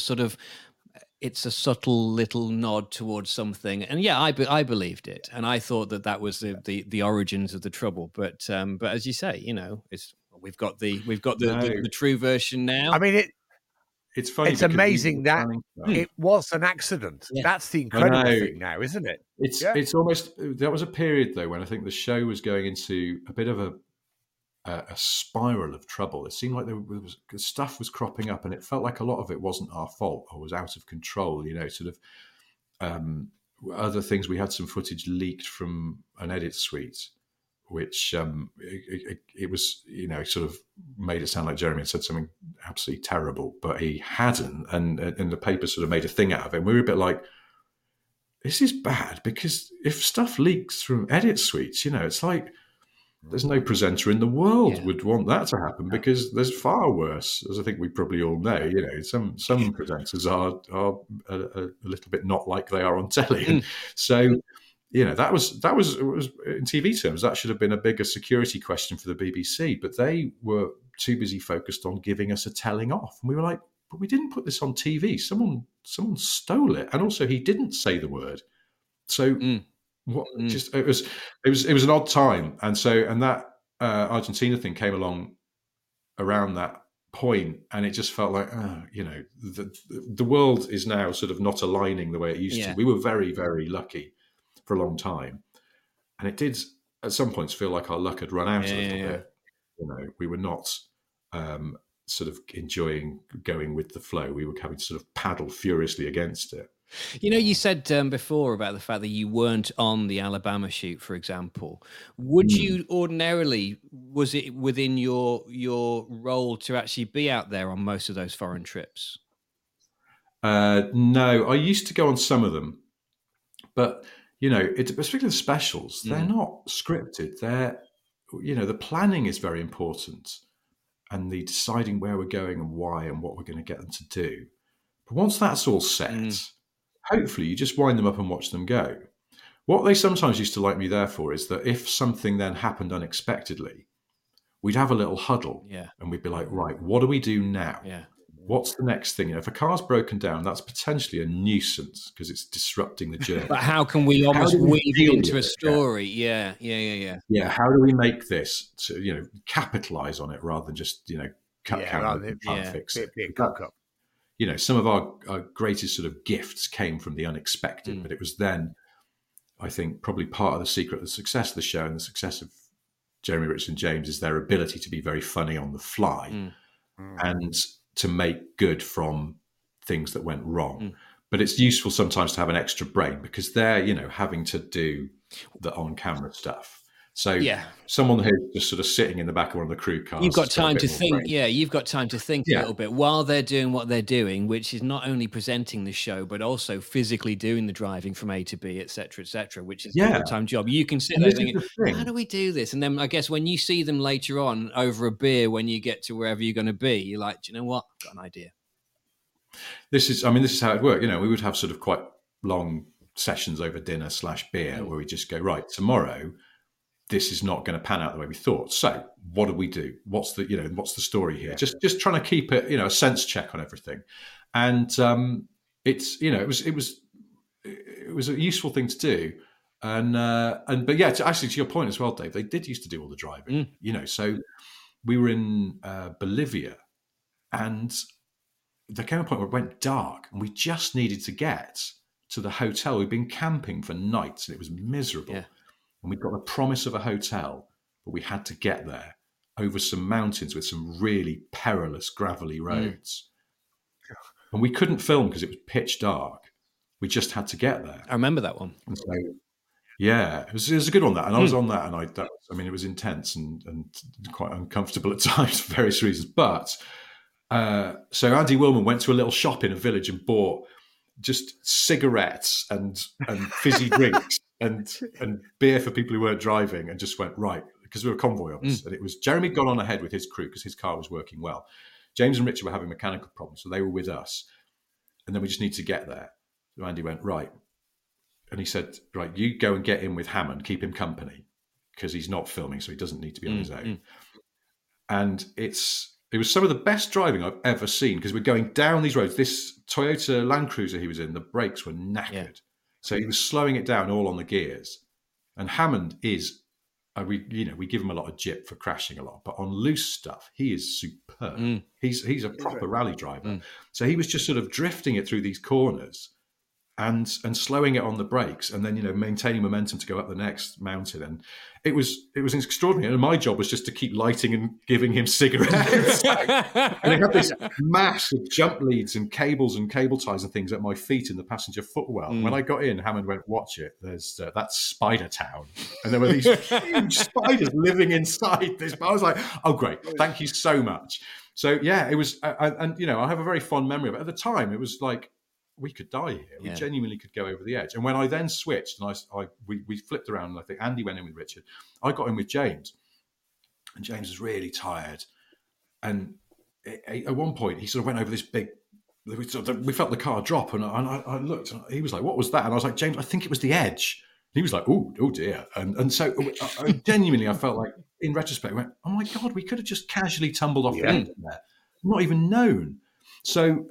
B: a subtle little nod towards something, and I believed it, and I thought that was the origins of the trouble. But as you say, we've got the true version now.
A: I mean
C: It's funny.
A: It's amazing that it was an accident. Yeah. That's the incredible thing now, isn't it?
C: It's almost, that was a period though when I think the show was going into a bit of a spiral of trouble. It seemed like stuff was cropping up, and it felt like a lot of it wasn't our fault or was out of control. Other things. We had some footage leaked from an edit suite, which it was, sort of made it sound like Jeremy had said something absolutely terrible, but he hadn't. And the paper sort of made a thing out of it. And we were a bit like, this is bad, because if stuff leaks from edit suites, it's like there's no presenter in the world would want that to happen, because there's far worse, as I think we probably all know. Some presenters are a little bit not like they are on telly. And so... that was in TV terms, that should have been a bigger security question for the BBC, but they were too busy focused on giving us a telling off. And we were like, but we didn't put this on TV. Someone stole it. And also he didn't say the word. So it was an odd time. And that Argentina thing came along around that point, and it just felt like, the world is now sort of not aligning the way it used to. We were very, very lucky for a long time, and it did at some points feel like our luck had run out a little bit. We were not sort of enjoying going with the flow. We were having to sort of paddle furiously against it.
B: You said before about the fact that you weren't on the Alabama shoot, for example. Would you ordinarily, was it within your role to actually be out there on most of those foreign trips?
C: No, I used to go on some of them, but particularly the specials, they're not scripted. the planning is very important, and the deciding where we're going and why and what we're going to get them to do. But once that's all set, hopefully you just wind them up and watch them go. What they sometimes used to like me there for is that if something then happened unexpectedly, we'd have a little huddle, and we'd be like, right, what do we do now?
B: Yeah.
C: What's the next thing? If a car's broken down, that's potentially a nuisance because it's disrupting the journey.
B: But how can we almost weave it into a story? Yeah.
C: How do we make this to, capitalize on it rather than just, cut camera and try and fix it? Some of our greatest sort of gifts came from the unexpected, but it was then, I think, probably part of the secret of the success of the show and the success of Jeremy, Richard and James is their ability to be very funny on the fly and to make good from things that went wrong. But it's useful sometimes to have an extra brain because they're, having to do the on-camera stuff. So someone who's just sort of sitting in the back of one of the crew cars.
B: You've got time to think. Yeah, you've got time to think a little bit while they're doing what they're doing, which is not only presenting the show, but also physically doing the driving from A to B, et cetera, which is a full-time job. You can sit there thinking, how do we do this? And then I guess when you see them later on over a beer, when you get to wherever you're going to be, you're like, do you know what? I've got an idea.
C: This is how it worked. We would have sort of quite long sessions over dinner / beer where we just go, right, tomorrow, this is not going to pan out the way we thought. So what do we do? What's the story here? Just trying to keep it, a sense check on everything. And it was a useful thing to do. But to your point as well, Dave, they did used to do all the driving, so we were in Bolivia and there came a point where it went dark and we just needed to get to the hotel. We'd been camping for nights and it was miserable. Yeah. And we'd got the promise of a hotel, but we had to get there over some mountains with some really perilous, gravelly roads. And we couldn't film because it was pitch dark. We just had to get there.
B: I remember that one.
C: And so, it was a good one, that. And I was on that, and it was intense and quite uncomfortable at times for various reasons. But so Andy Willman went to a little shop in a village and bought just cigarettes and fizzy drinks. And beer for people who weren't driving, and just went, right, because we were convoy officers. And it was Jeremy got on ahead with his crew because his car was working well. James and Richard were having mechanical problems, so they were with us. And then we just need to get there. So Andy went, right. And he said, right, you go and get in with Hammond, keep him company, because he's not filming, so he doesn't need to be on his own. And it was some of the best driving I've ever seen, because we're going down these roads. This Toyota Land Cruiser he was in, the brakes were knackered. Yeah. So he was slowing it down all on the gears. And Hammond is, we give him a lot of jip for crashing a lot, but on loose stuff, he is superb. He's a proper rally driver. So he was just sort of drifting it through these corners and slowing it on the brakes, and then maintaining momentum to go up the next mountain. And it was extraordinary. And my job was just to keep lighting and giving him cigarettes. And they had this mass of jump leads and cables and cable ties and things at my feet in the passenger footwell. When I got in, Hammond went, "Watch it. There's that's Spider Town," and there were these huge spiders living inside this. But I was like, "Oh, great! Thank you so much." So it was, I have a very fond memory of it. At the time, it was like, we could die here. We genuinely could go over the edge. And when I then switched and we flipped around, and I think Andy went in with Richard, I got in with James, and James was really tired. And at one point, he sort of went over this big. We felt the car drop, and I looked, and he was like, "What was that?" And I was like, "James, I think it was the edge." And he was like, "Oh dear." And so genuinely, I felt like, in retrospect, I went, "Oh my God, we could have just casually tumbled off the end there, not even known." So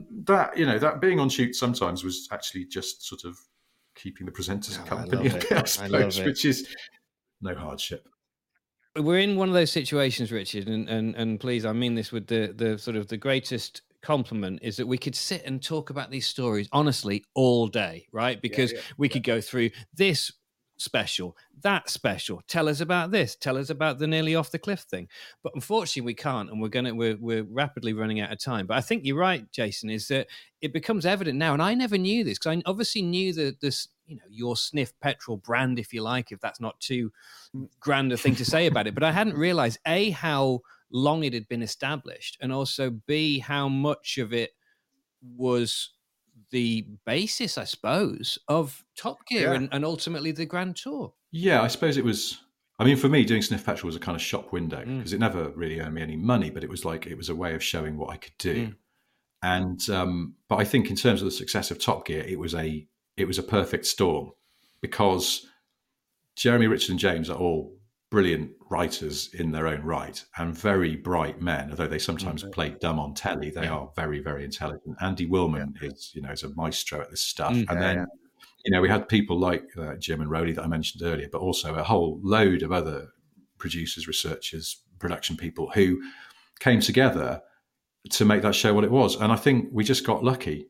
C: that being on shoot sometimes was actually just sort of keeping the presenters company a bit, I suppose, which is no hardship.
B: We're in one of those situations, Richard, and please, I mean this with the sort of the greatest compliment, is that we could sit and talk about these stories honestly all day, right? Because we could go through this special, that special, tell us about this, tell us about the nearly off the cliff thing, but unfortunately we can't, and we're rapidly running out of time. But I think you're right, Jason, is that it becomes evident now, and I never knew this, because I obviously knew that this, your Sniff petrol brand, if you like, if that's not too grand a thing to say about it, but I hadn't realized A, how long it had been established, and also B, how much of it was the basis, I suppose, of Top Gear and ultimately the Grand Tour.
C: Yeah, I suppose it was. I mean, for me, doing Sniff Petrol was a kind of shop window because it never really earned me any money, but it was a way of showing what I could do. And but I think in terms of the success of Top Gear, it was a perfect storm because Jeremy, Richard, and James are all brilliant writers in their own right and very bright men. Although they sometimes play dumb on telly, they are very, very intelligent. Andy Willman is a maestro at this stuff. And then we had people like Jim and Rowley that I mentioned earlier, but also a whole load of other producers, researchers, production people who came together to make that show what it was. And I think we just got lucky.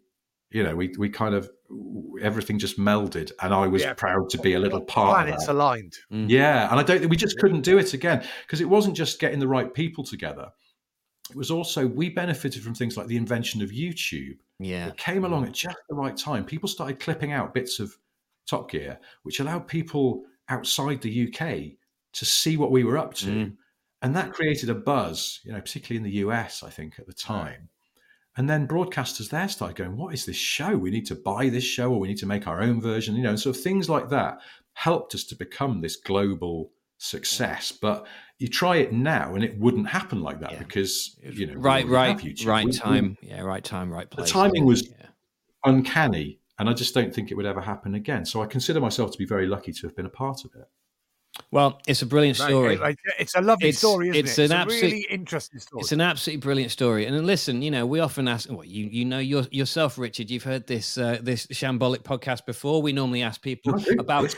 C: We kind of, everything just melded, and I was proud to be a little part of that.
A: Planets aligned.
C: Yeah, and we just couldn't do it again because it wasn't just getting the right people together. It was also, we benefited from things like the invention of YouTube.
B: Yeah.
C: It came along at just the right time. People started clipping out bits of Top Gear, which allowed people outside the UK to see what we were up to. And that created a buzz, particularly in the US, I think, at the time. And then broadcasters there started going, what is this show? We need to buy this show, or we need to make our own version, and sort of things like that helped us to become this global success. But you try it now and it wouldn't happen like that because,
B: right time, right place.
C: The timing was uncanny, and I just don't think it would ever happen again. So I consider myself to be very lucky to have been a part of it.
B: Well, it's a brilliant story.
A: It's a lovely story, isn't it? It's a really interesting story.
B: It's an absolutely brilliant story. And listen, we often ask, yourself, Richard, you've heard this shambolic podcast before. We normally ask people about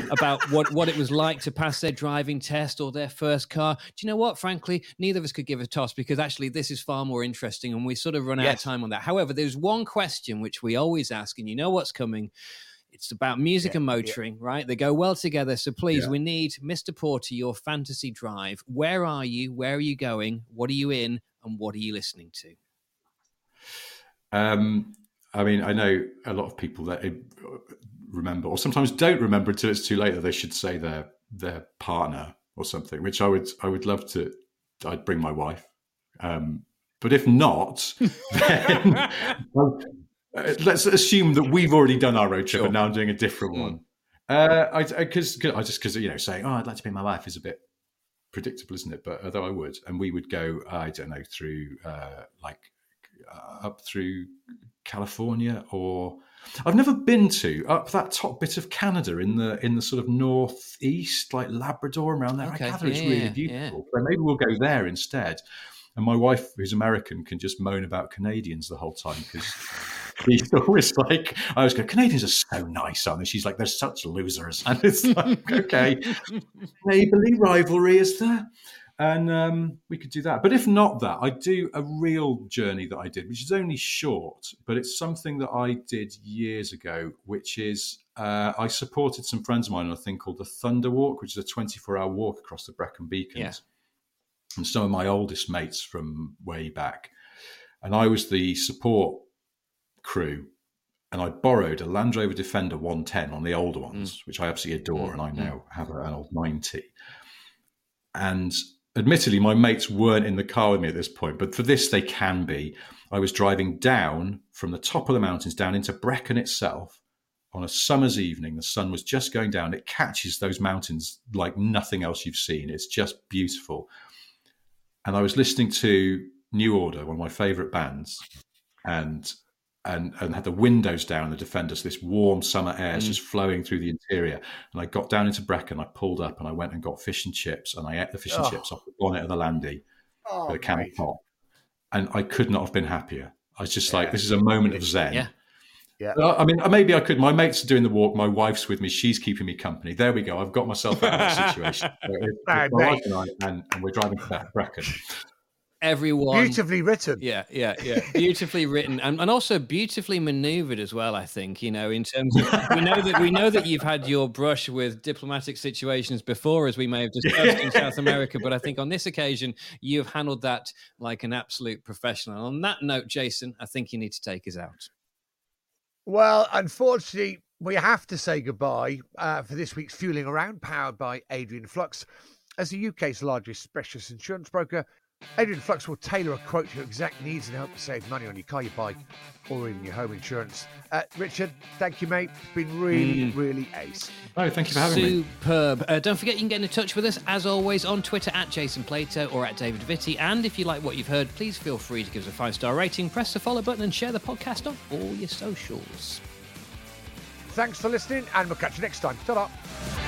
B: what it was like to pass their driving test or their first car. Do you know what? Frankly, neither of us could give a toss because actually this is far more interesting, and we sort of run out of time on that. However, there's one question which we always ask, and you know what's coming. It's about music and motoring, right? They go well together. So please, we need Mr. Porter, your fantasy drive. Where are you? Where are you going? What are you in? And what are you listening to?
C: I mean, I know a lot of people that remember, or sometimes don't remember until it's too late, that they should say their partner or something, which I would love to. I'd bring my wife. But if not, then... let's assume that we've already done our road trip and now I'm doing a different one. Because saying, I'd like to be my wife is a bit predictable, isn't it? But although I would, and we would go, I don't know, through up through California, or I've never been up that top bit of Canada in the sort of northeast, like Labrador around there. Okay. I gather it's really beautiful. So maybe we'll go there instead. And my wife, who's American, can just moan about Canadians the whole time because she's always like, I always go, Canadians are so nice, aren't they? She's like, they're such losers. And it's like, okay, neighbourly rivalry is there? And we could do that. But if not that, I do a real journey that I did, which is only short, but it's something that I did years ago, which is I supported some friends of mine on a thing called the Thunder Walk, which is a 24-hour walk across the Brecon Beacons. Yeah. And some of my oldest mates from way back. And I was the support crew. And I borrowed a Land Rover Defender 110 on the older ones, which I absolutely adore. And I now have an old 90. And admittedly, my mates weren't in the car with me at this point. But for this, they can be. I was driving down from the top of the mountains down into Brecon itself. On a summer's evening, the sun was just going down. It catches those mountains like nothing else you've seen. It's just beautiful. And I was listening to New Order, one of my favourite bands, and had the windows down, the Defenders, this warm summer air is just flowing through the interior. And I got down into Brecon, I pulled up and I went and got fish and chips, and I ate the fish and chips off the bonnet of the Landy with a camel top. And I could not have been happier. I was just like, this is a moment of zen.
B: Yeah.
A: Yeah.
C: I mean, maybe I could. My mates are doing the walk. My wife's with me. She's keeping me company. There we go. I've got myself out of that situation. My wife and we're driving to Brecon.
B: Everyone
A: beautifully written.
B: Yeah. Beautifully written and also beautifully maneuvered as well, I think, in terms of we know that you've had your brush with diplomatic situations before, as we may have discussed in South America, but I think on this occasion you've handled that like an absolute professional. On that note, Jason, I think you need to take us out.
A: Well, unfortunately, we have to say goodbye for this week's Fueling Around, powered by Adrian Flux. As the UK's largest specialist insurance broker, Adrian Flux will tailor a quote to your exact needs and help you save money on your car, your bike, or even your home insurance. Richard, thank you, mate. It's been really, really ace.
C: Oh, thank you for having me.
B: Superb. Don't forget you can get in touch with us, as always, on Twitter at Jason Plato or at David Vitti. And if you like what you've heard, please feel free to give us a 5-star rating, press the follow button, and share the podcast on all your socials.
A: Thanks for listening, and we'll catch you next time. Ta-da.